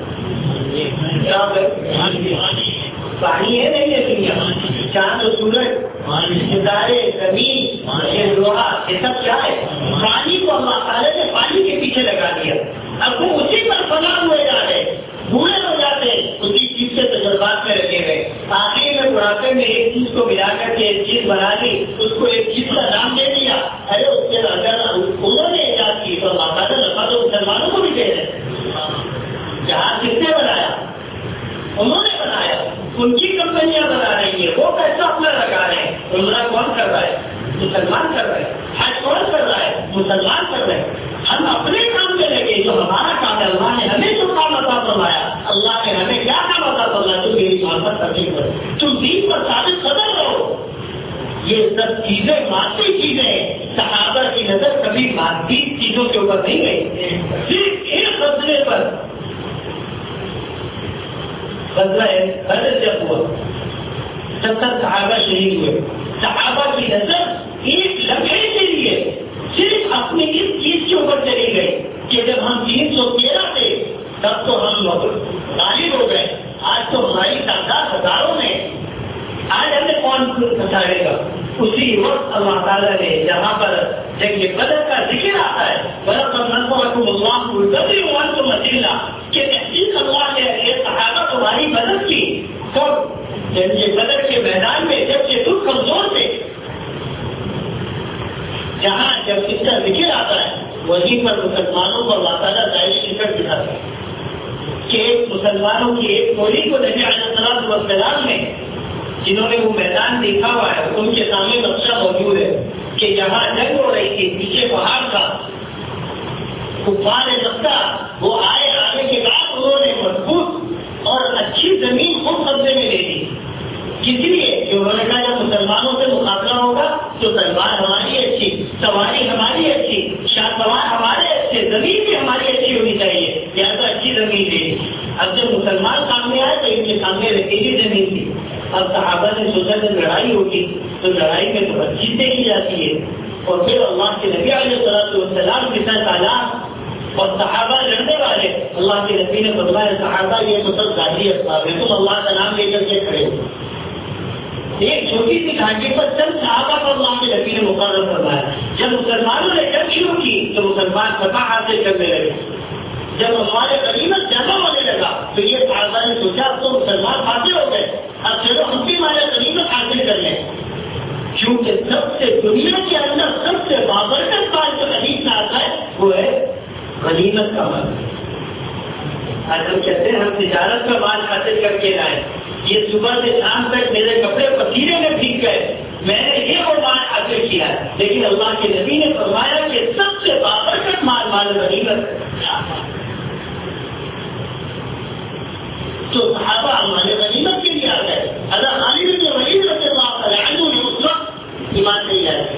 Speaker 1: پانی ہے نہیں ہے دنیا، چاند و سورج، ستارے، زمین، یہ لوہا، یہ سب کیا ہے؟ پانی کو اللہ تعالیٰ نے پانی کے پیچھے لگا دیا، اب وہ اسی پر فنا ہوئے جا رہے، بوڑھے ہو جاتے، اسی چیز سے تجربات میں رکھے گئے، آخر میں بڑھاپے میں ایک چیز کو ملا کر کے ایک چیز بنا دی، اس کو ایک چیز کا نام دے دیا، ارے اس کے اگر انہوں نے ایجاد کی تو اللہ تعالیٰ نفع تو مسلمانوں کو بھی دے رہے، جہاز کس نے بنایا؟ انہوں نے بنایا، ان کی کمپنیاں بنا رہی ہیں، وہ پیسہ اپنا لگا رہے ہیں، عمرہ کون کر رہا ہے؟ مسلمان کر رہے ہیں. حج کون کر رہا ہے؟ مسلمان کر رہے ہیں. ہم اپنے کام میں لگے جو ہمارا کام ہے. اللہ نے ہمیں جو کام عطا فرمایا, اللہ نے ہمیں کیا کام عطا فرمایا؟ تم میری محبت کرنے پر, تم دین پر ثابت قدم رہو. یہ سب چیزیں مادی چیزیں. صحابہ کی نظر کبھی مادی چیزوں کے اوپر نہیں گئی, صرف ایک غزوے پر. غزوہ بدر جب ہوا 70 صحابہ شہید ہوئے. صحابہ کی نظر ایک لمحے کے لیے صرف اپنی اس چیز کے اوپر چلی گئی کہ جب ہم 313 تھے تب تو ہم غالب ہو گئے, آج تو ہماری تعداد ہزاروں میں, آج ہمیں کون بچائے گا. اسی وقت اللہ تعالیٰ نے جہاں پر جنگ بدر کا ذکر آتا ہے کہ تحقیق اللہ نے یہ صحابہ تمہاری مدد کی, تو جنگ بدر کے میدان میں جب یہ دکھ کمزور تھے, جہاں جب اس کا ذکر آتا ہے وہیں پر مسلمانوں کو اللہ تعالیٰ ظاہر شکر دکھاتا ہے کہ مسلمانوں کی ایک ٹولی کو نبی علیہ السلام نے, جنہوں نے وہ میدان دیکھا ہوا ہے, ان کے سامنے نقشہ موجود ہے کہ جہاں جنگ ہو رہی تھی پیچھے پہاڑ تھا, کفار مکہ وہ آنے کے بعد انہوں نے مضبوط اور اچھی زمین خود قبضے میں لے لی. کس لیے کہ انہوں نے کہا جب مسلمانوں سے مقابلہ ہوگا تو تلوار ہماری اچھی, سواری ہماری اچھی, شاہ سوار ہمارے اچھے, زمین بھی ہماری اچھی ہونی چاہیے, لہٰذا اچھی زمین دے. اب جب مسلمان سامنے آئے تو ان کے سامنے ریتیلی زمین تھی. اب صحابہ نے سوچا جب لڑائی ہوگی تو لڑائی میں تو اچھی سے کی جاتی ہے, اور پھر اللہ کے نبی علیہ السلام کے ساتھ تعلق اور صحابہ لڑنے والے. اللہ کے نبی نے فرمایا صحابہ یہ تو سب ذاتی اسباب ہے, تم اللہ کا نام لے کر کے کھڑے ہو. ایک چھوٹی سی گھاٹی پر چند صحابہ کو اللہ کے نبی نے مقرر فرمایا. جب مسلمانوں نے جنگ شروع کی تو مسلمان فتح حاصل کرنے لگے. جب ہمارے غنیمت جمع ہونے لگا تو یہ صحابہ نے سوچا اب تو مسلمان حاصل ہو گئے, اب چلو ہم بھی ہمارے غنیمت حاصل کر لیں. کیونکہ سب سے دنیا کے اندر سب سے بابرکت بات جو حدیث میں آتا ہے وہ ہے غنیمت کا مال. آج ہم کہتے ہیں ہم تجارت کا مال حاصل کر کے لائے, یہ صبح سے شام تک میرے کپڑے پسینے میں بھیگ گئے, میں نے یہ وہ مال حاصل کیا ہے. لیکن اللہ کے نبی نے فرمایا کہ سب سے بابرکت مال مال غنیمت. تو صحابہ ہمارے غنیمت کے لیے آ گئے. اگر خالد بن ولید رضی اللہ عنہ نے اس وقت ایمان نہیں آئے.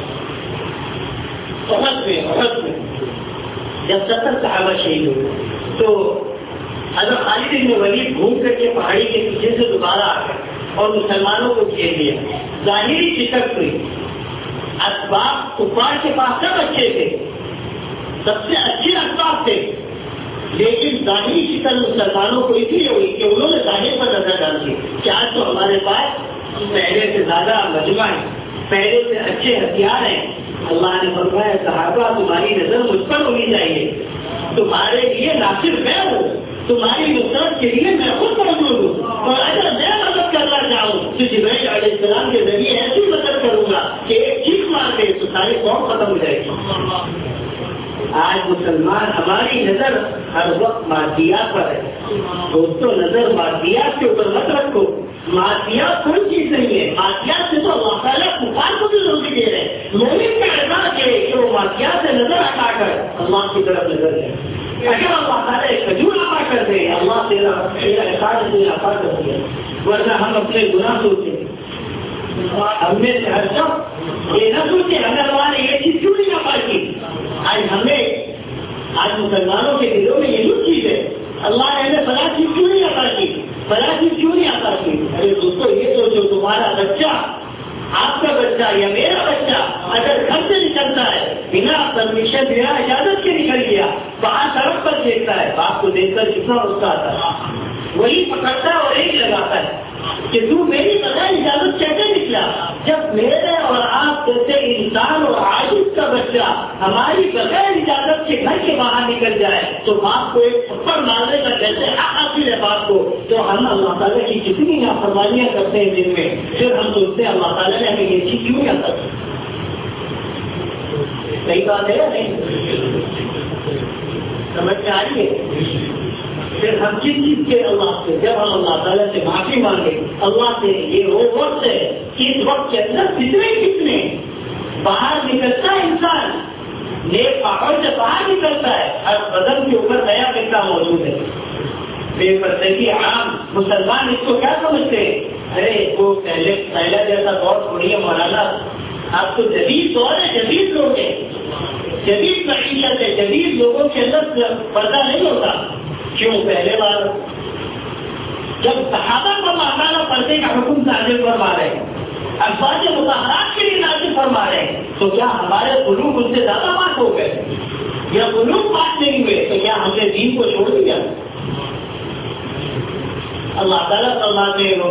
Speaker 1: احد میں جب 70 صحابہ شہید ہوئے تو حضرت خالد بن ولید گھوم کر کے پہاڑی کے پیچھے سے دوبارہ آ گئے اور مسلمانوں کو گھیر لیا. ظاہری شکست ہوئی, اسباب کفار کے پاس سب اچھے تھے, سب سے اچھے اسباب تھے, لیکن ظاہری شکل مسلمانوں کو اس لیے ہوئی کہ انہوں نے ظاہر پر نظر ڈال دی کہ آج تو ہمارے پاس پہلے سے زیادہ مجمع ہے, پہلے سے اچھے ہتھیار ہیں. اللہ نے فرمایا صحابہ تمہاری نظر مجھ پر ہونی چاہیے, تمہارے لیے ناصر میں ہوں, تمہاری نصرت کے لیے میں خود موجود ہوں, اور اگر میں مدد کرنا چاہوں تو جبرائیل علیہ السلام کے ذریعے ایسی مدد کروں گا کہ ایک چیخ مار دے تو ساری قوم ختم ہو جائے گی. آج مسلمان ہماری نظر ہر وقت مادیات پر ہے. دوستوں نظر مادیات کے اوپر مت رکھو, مادیات کوئی چیز نہیں ہے. مادیات سے تو اللہ تعالیٰ کفار کو بھی روزی دے رہے ہیں. مومن کا اعزاز ہے کہ وہ مادیات سے نظر ہٹا کر اللہ کی طرف نظر ہے. اگر اللہ تعالیٰ ایک کھجور عطا کر دے اللہ تیرا احسان سے عطا کر دیا, ورنہ ہم اپنے گناہ سوچیں. ہم میں سے ہر شخص یہ نہ سوچے ہمیں اللہ نے یہ چیز کیوں نہیں عطا کی. آج مسلمانوں کے دلوں میں یہی چیز ہے اللہ نے ہمیں بڑا چیز کیوں نہیں عطا کی, بڑا چیز کیوں نہیں عطا کی. ارے دوستوں یہ سوچو تمہارا بچہ, آپ کا بچہ یا میرا بچہ اگر گھر سے نکلتا ہے بنا پرمیشن بنا اجازت کے نکل گیا, باہر سڑک پر دیکھتا ہے, باپ کو دیکھ کر کتنا غصہ آتا ہے, وہی پکڑتا ہے اور ایک لگاتا ہے کہ تو میری بغیر اجازت کیسے نکلا. جب میرے اور آپ جیسے انسان اور عاجز کا بچہ ہماری بغیر اجازت کے گھر کے باہر نکل جائے تو باپ کو ایک تھپڑ مارنے کا جیسے حق حاصل ہے باپ کو. تو ہم اللہ تعالیٰ کی کتنی نافرمانیاں کرتے ہیں دن میں, پھر ہم سوچتے ہیں اللہ تعالیٰ نے ہمیں یہ چیز کیوں نہیں آتا. صحیح بات ہے نہیں, سمجھ میں آ رہی ہے. پھر ہم کس چیز کے اللہ سے, جب ہم اللہ تعالیٰ سے معافی مانگے, اللہ سے یہ وہ وقت ہے اس وقت کے اندر کتنے باہر نکلتا ہے انسان، نیک ماحول سے باہر نکلتا ہے، ہر بدن کے اوپر نیا فکر موجود ہے. بے پردگی عام مسلمان اس کو کیا سمجھتے ہیں؟ ارے وہ پہلا جیسا دور تھوڑی ہے مولانا، آپ تو جدید دور ہے، جدید لوگ ہیں، جدید معیشت ہے، جدید لوگوں کے اندر پردہ نہیں ہوتا. کیوں؟ پہلے بار جب صحابہ کو مانا پردے کا حکم نازل فرما رہے ہیں، ازواج مطہرات کے لیے نازل فرما رہے ہیں، تو کیا ہمارے قلوب ان سے زیادہ پاک ہو گئے؟ یا قلوب پاک نہیں ہوئے تو کیا ہم نے دین کو چھوڑ دیا؟ اللہ تعالیٰ فرماتے ہیں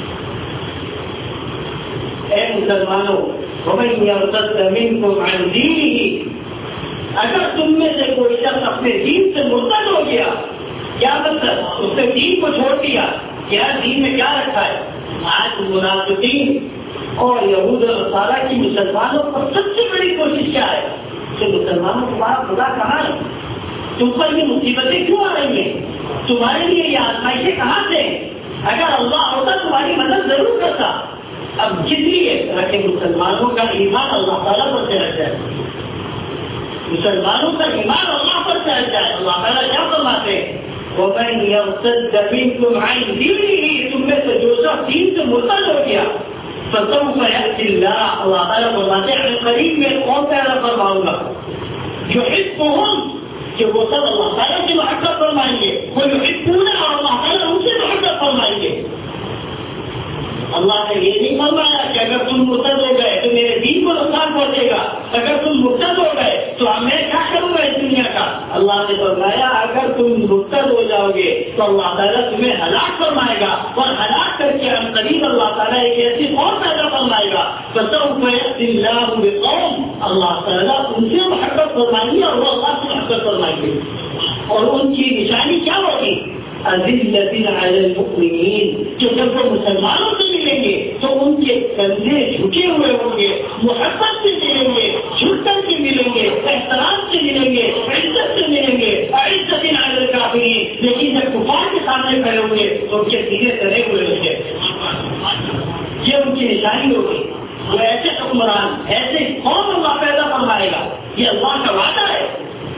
Speaker 1: اے مسلمانوں ومن یرتد منکم عن دینہ، اگر تم میں سے کوئی شخص اپنے دین سے مرتد ہو گیا، کیا مطلب؟ اس نے دین کو چھوڑ دیا. کیا دین میں کیا رکھا ہے؟ آج منافقین اور یہود و نصارہ کی مسلمانوں پر سب سے بڑی کوشش کیا ہے کہ مسلمانوں تمہارا خدا کہاں ہے؟ تم پر یہ مصیبتیں کیوں آ رہی ہیں؟ تمہارے لیے یہ آزمائشیں کہاں سے؟ اگر اللہ ہوتا تمہاری مدد ضرور کرتا. اب کس لیے رکھے؟ مسلمانوں کا ایمان اللہ تعالیٰ پر چڑھ جائے، مسلمانوں کا ایمان اللہ پر چڑھ جائے. اللہ تعالیٰ کیا فرماتے ہیں؟ وَمَن يَرْتَدَّ مِنكُمْ عَنْ دِينِهِ، تم میں سے جو شخص دین سے مرتد ہو گیا، فَسَوْفَ يَأْتِي اللَّهُ، اللہ تعالیٰ فرماتے ہیں قریب میں کون پیدا فرماؤں گا، يُحِبُّهُمْ، کہ وہ سب اللہ تعالیٰ کی محبت فرمائیں گے، وہ يُحِبُّونَ، اور اللہ تعالیٰ ان سے محبت فرمائیں گے. اللہ نے یہ نہیں فرمایا کہ اگر تم مرتد ہو گئے تو میرے دین کو نقصان پہنچے گا، اگر تم مرتد ہو گئے تو میں کیا کروں گا اس دنیا کا. اللہ نے فرمایا اگر تم مرتد ہو جاؤ گے تو اللہ تعالیٰ تمہیں ہلاک فرمائے گا، اور ہلاک کر کے ہم قریب اللہ تعالیٰ ایک ایسی قوم پیدا فرمائے گا. فَسَوْفَ يَأْتِي اللَّهُ بِقَوْمٍ، اللہ تعالیٰ ان سے محبت فرمائیں گے اور وہ اللہ سے محبت فرمائیں گے. اور ان کی نشانی کیا ہوگی؟ اذلۃ علی المؤمنین، کہ جب وہ مسلمانوں سے ملیں گے تو ان کے کندھے جھکے ہوئے ہوں گے، محبت سے ملیں گے، جھک کر کے ملیں گے، احترام سے ملیں گے، عزت سے ملیں گے. عزت علی الکافرین، لیکن جب کفار کے سامنے کھڑے ہوں گے تو ان کے سینے سڑے ہوئے ہوں گے. یہ ان کی نشانی ہوگی. وہ ایسے حکمران، ایسے قوم اللہ پیدا فرمائے گا، یہ اللہ کا وعدہ ہے.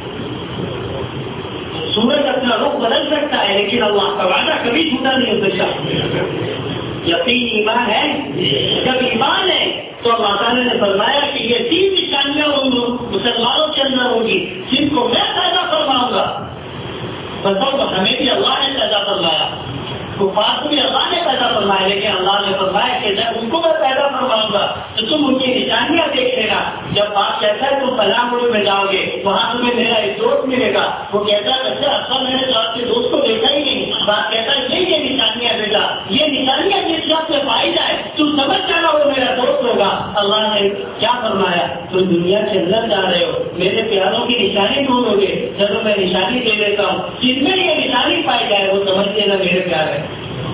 Speaker 1: سورج اپنا رخ بدل سکتا ہے لیکن اللہ کا وعدہ کبھی جھوٹا نہیں ہو سکتا. یقین ایمان ہے، جب ایمان ہے تو اللہ تعالیٰ نے فرمایا کہ یہ 3 نشانیاں مسلمانوں کے اندر ہوگی جن کو میں پیدا فرماؤں گا. بتاؤ ہمیں بھی اللہ نے پیدا فرمایا، کفار کو بھی اللہ نے پیدا فرمایا، لیکن اللہ نے فرمایا کہ جب ان کو میں پیدا فرماؤں گا تو تم ان کی نشانیاں دیکھ لینا. جب بات کہتا ہے تم فلاں ملک میں جاؤ گے وہاں تمہیں میرا ایک دوست ملے گا، وہ کہتا ہے اچھا اصل میں نے تو آپ کے دوست کو دیکھا ہی نہیں. بات کہتا ہے یہ نشانیاں بیٹا، یہ نشانیاں جس شخص سے پائی جائے تم سمجھ جانا وہ میرا دوست ہوگا. اللہ نے کیا فرمایا؟ تم دنیا کے اندر جا رہے ہو، میرے پیاروں کی نشانی ڈھونڈو گے، جب میں نشانی دے دیتا ہوں جن میں یہ نشانی پائی جائے وہ سمجھ لینا میرے پیار ہے.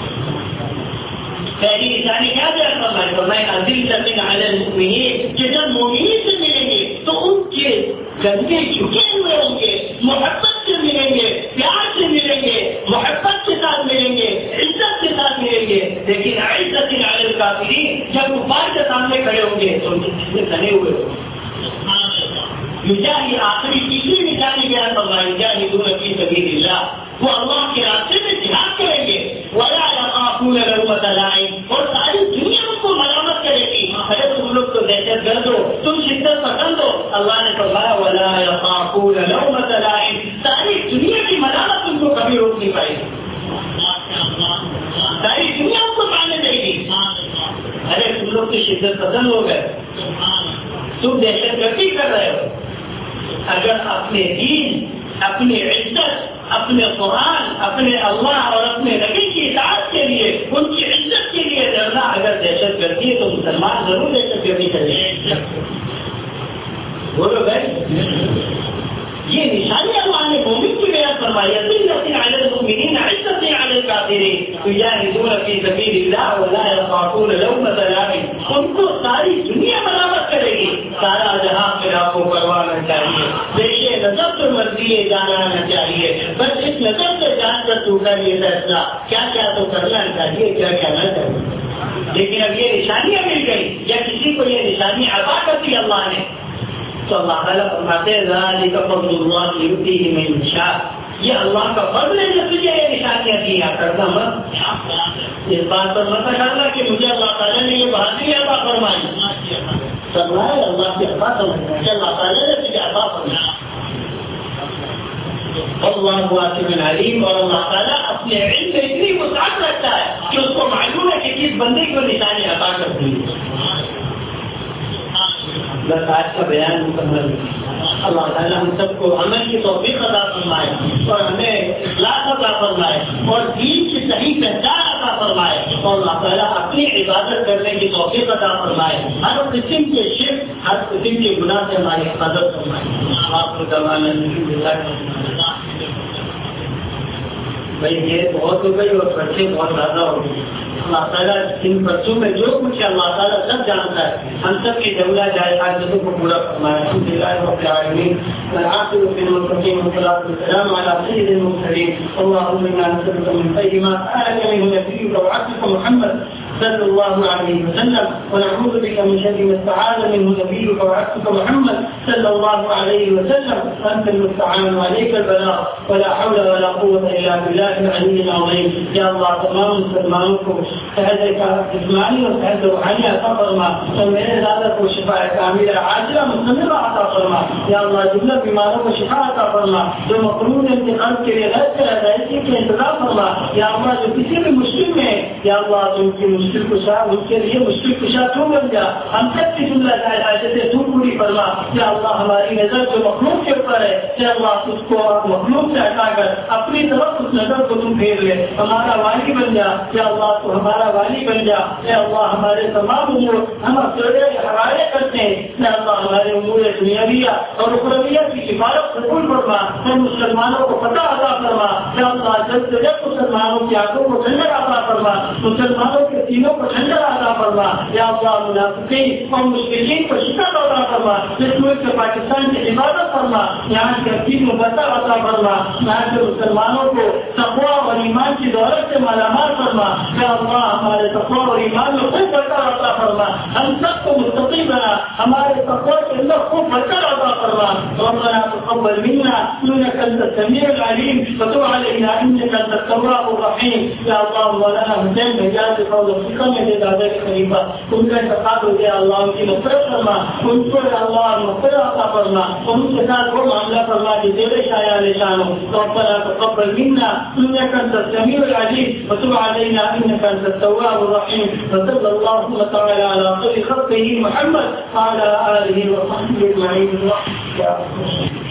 Speaker 1: پہلی نشانی کیا دیا فرمایا اذلۃ علی المؤمنین، کہ جب مومنین سے ملیں گے تو ان کے کندھے جھکے ہوئے ہوں گے، محبت سے ملیں گے، پیار سے ملیں گے، محبت کے ساتھ ملیں گے، عزت کے ساتھ ملیں گے. لیکن عزت علی الکافرین، جب کفار کے سامنے کھڑے ہوں گے تو ان کے کندھے کھڑے ہوئے ہوں گے. مجاہد آخری تیسری نشانی بیان فرمائی مجاہدون فی سبیل اللہ، وہ اللہ کے راستے میں جہاد کریں گے. ولا یخافون لومۃ لائم، اور ساری دنیا ان کو ملامت کرے گی، ارے تم لوگ تو دہشت گرد ہو، تم شدت پسند ہو. اللہ نے فرمایا ولا یخافون لومۃ لائم، ساری دنیا کی ملامت ان کو کبھی روک نہیں پائے گی، ساری دنیا ان کو پانے دے گی. ارے تم لوگ تو شدت پسند ہو گئے، تم دہشت گردی کر رہے ہو. اگر اپنے دین، اپنی عزت، اپنے قرآن، اپنے اللہ اور اپنے نبی کی اطاعت کے لیے، ان کی عزت کے لیے لڑنا اگر دہشت گردی ہے تو مسلمان ضرور دہشت گردی کرے. بولو بھائی، یہ نشانی اللہ نے مومن کی بیان فرمائی اذلۃ علی المؤمنین عزت علی الکافرین یجاہدون فی سبیل اللہ ولا یخافون لومۃ لائم. ان کو ساری دنیا ملامت کرے گی، سارا جہاں پھر آپ کو کروانا چاہیے. دیکھیے نظر تو مرضی جانا چاہیے، بس اس نظر سے جان کر تو کر یہ فیصلہ کیا کیا تو کرنا چاہیے، کیا کیا نہ چاہیے. لیکن اب یہ نشانیاں مل گئی یا کسی کو یہ نشانی عطا کر دی اللہ نے تو اللہ تعالیٰ فرماتے ہیں ذالک فضل اللہ یؤتیہ من یشاء، یہ اللہ کا فضل ہے جو تجھے یہ نشانیاں دیا کرتا مت اس بات پر مت ڈالنا کہ مجھے اللہ تعالیٰ نے یہ بہادری عطا فرمائی، فرمایا اللہ کی عطا سمجھنا کہ اللہ تعالیٰ نے تجھے عطا فرمایا۔ اللہ واسع علیم، اور اللہ تعالیٰ اپنے علم میں اتنی وسعت رکھتا ہے کہ اس کو معلوم ہے کہ کس بندے کو نشانی عطا کرتی ہے۔ بس آج کا بیان مکمل ہے۔ اللہ تعالیٰ ہم سب کو عمل کی توفیق عطا فرمائے اور ہمیں اخلاص عطا فرمائے اور دین کی صحیح پہچان عطا فرمائے اور اللہ تعالیٰ اپنی عبادت کرنے کی توفیق عطا فرمائے، ہر قسم کے شرک، ہر قسم کے گناہ سے ہماری حفاظت فرمائے۔ آپ کو بھائی یہ بہت ہو گئی اور بچے بہت زیادہ ہو گئی۔ اللہ تعالیٰ ان بچوں میں جو کچھ اللہ تعالیٰ سب جانتا ہے، ہم سب کی ضرورت جائے حاجتوں کو پورا فرمائے۔ الحمد للہ رب العالمین والعاقبۃ للمتقین والصلاۃ والسلام علی سید المرسلین۔ اللهم انا نسألك من خير ما سألك منه نبيك وعبدك محمد صلى الله عليه وسلم، ونعوذ بك من شر ما استعاذ منه نبيك وعبدك محمد صلى الله عليه وسلم، أنت المستعان وعليك البلاغ ولا حول ولا قوة إلا بالله العلي العظيم۔ يا الله تمام مسلمانوں کو صحت کا جسمانی اور صحت روحانی عطا فرما اور میرے زیادہ کو شفا کاملہ عاجلہ مستمرہ عطا فرما۔ یا اللہ جملہ بیماروں کو شفا عطا فرما، جو مقرون انتقال کے لیے غیر سے ادائیگی کے انتظام فرما۔ یا اللہ جو کسی بھی مشکل میں ہے، یا اللہ ان کی مشکل کشا، ان کے لیے مشکل کشا تو بن جا، ہم سب کی جملہ حاجتیں تو پوری فرما۔ یا اللہ ہماری نظر جو مخلوق کے اوپر ہے، یا اللہ اس کو مخلوق سے ہٹا کر اپنی طرف اس نظر کو تم پھیر لے، ہمارا والی بن جا۔ یا اللہ تو ہمارا والی بن جا۔ یا اللہ ہمارے تمام امور ہم اپنے حوالے کرتے ہیں، یا اللہ ہمارے امور دنیاویہ اور اخرویہ کی حفاظت قبول فرما اور مسلمانوں کو پتہ عطا فرما۔ یا اللہ جلد سے جلد مسلمانوں کی آنکھوں کو ٹھنڈک عطا فرما، مسلمانوں کے سینوں کو ٹھنڈک عطا فرما۔ یا اللہ منافقین اور مشرکین کو شکست عطا فرما، اس ملک کے پاکستان کی حفاظت فرما، یہاں کے دین و برکت عطا فرما، یہاں کے مسلمانوں کو تقوی اور ایمان کی دولت سے مالا مال فرما۔ یا اللہ ہمارے تقوی اور ایمان میں خوب برکت عطا فرما، ہم سب کو مستقی بنا، ہمارے تقوی کے اندر خوب برکت عطا فرما۔ ربنا تقبل منا انك انت السميع العليم وتب علينا انك انت التواب الرحيم۔ یا اللہ مولانا حسین بھیجاز فوز افریقہ میں دے دادا کے خلیفہ، ان کا انتقال ہو گیا، اللہ ان کی مغفرت فرما، ان کو اللہ مغفرت عطا فرما، اور ان کے ساتھ وہ معاملہ فرما کہ دل شایا نشان ہو۔ ربنا تقبل منا انك انت السميع العليم وتب علينا انك انت التواب الرحيم۔ وصلى الله تعالى على خير خلقه محمد وعلى اله وصحبه اجمعين۔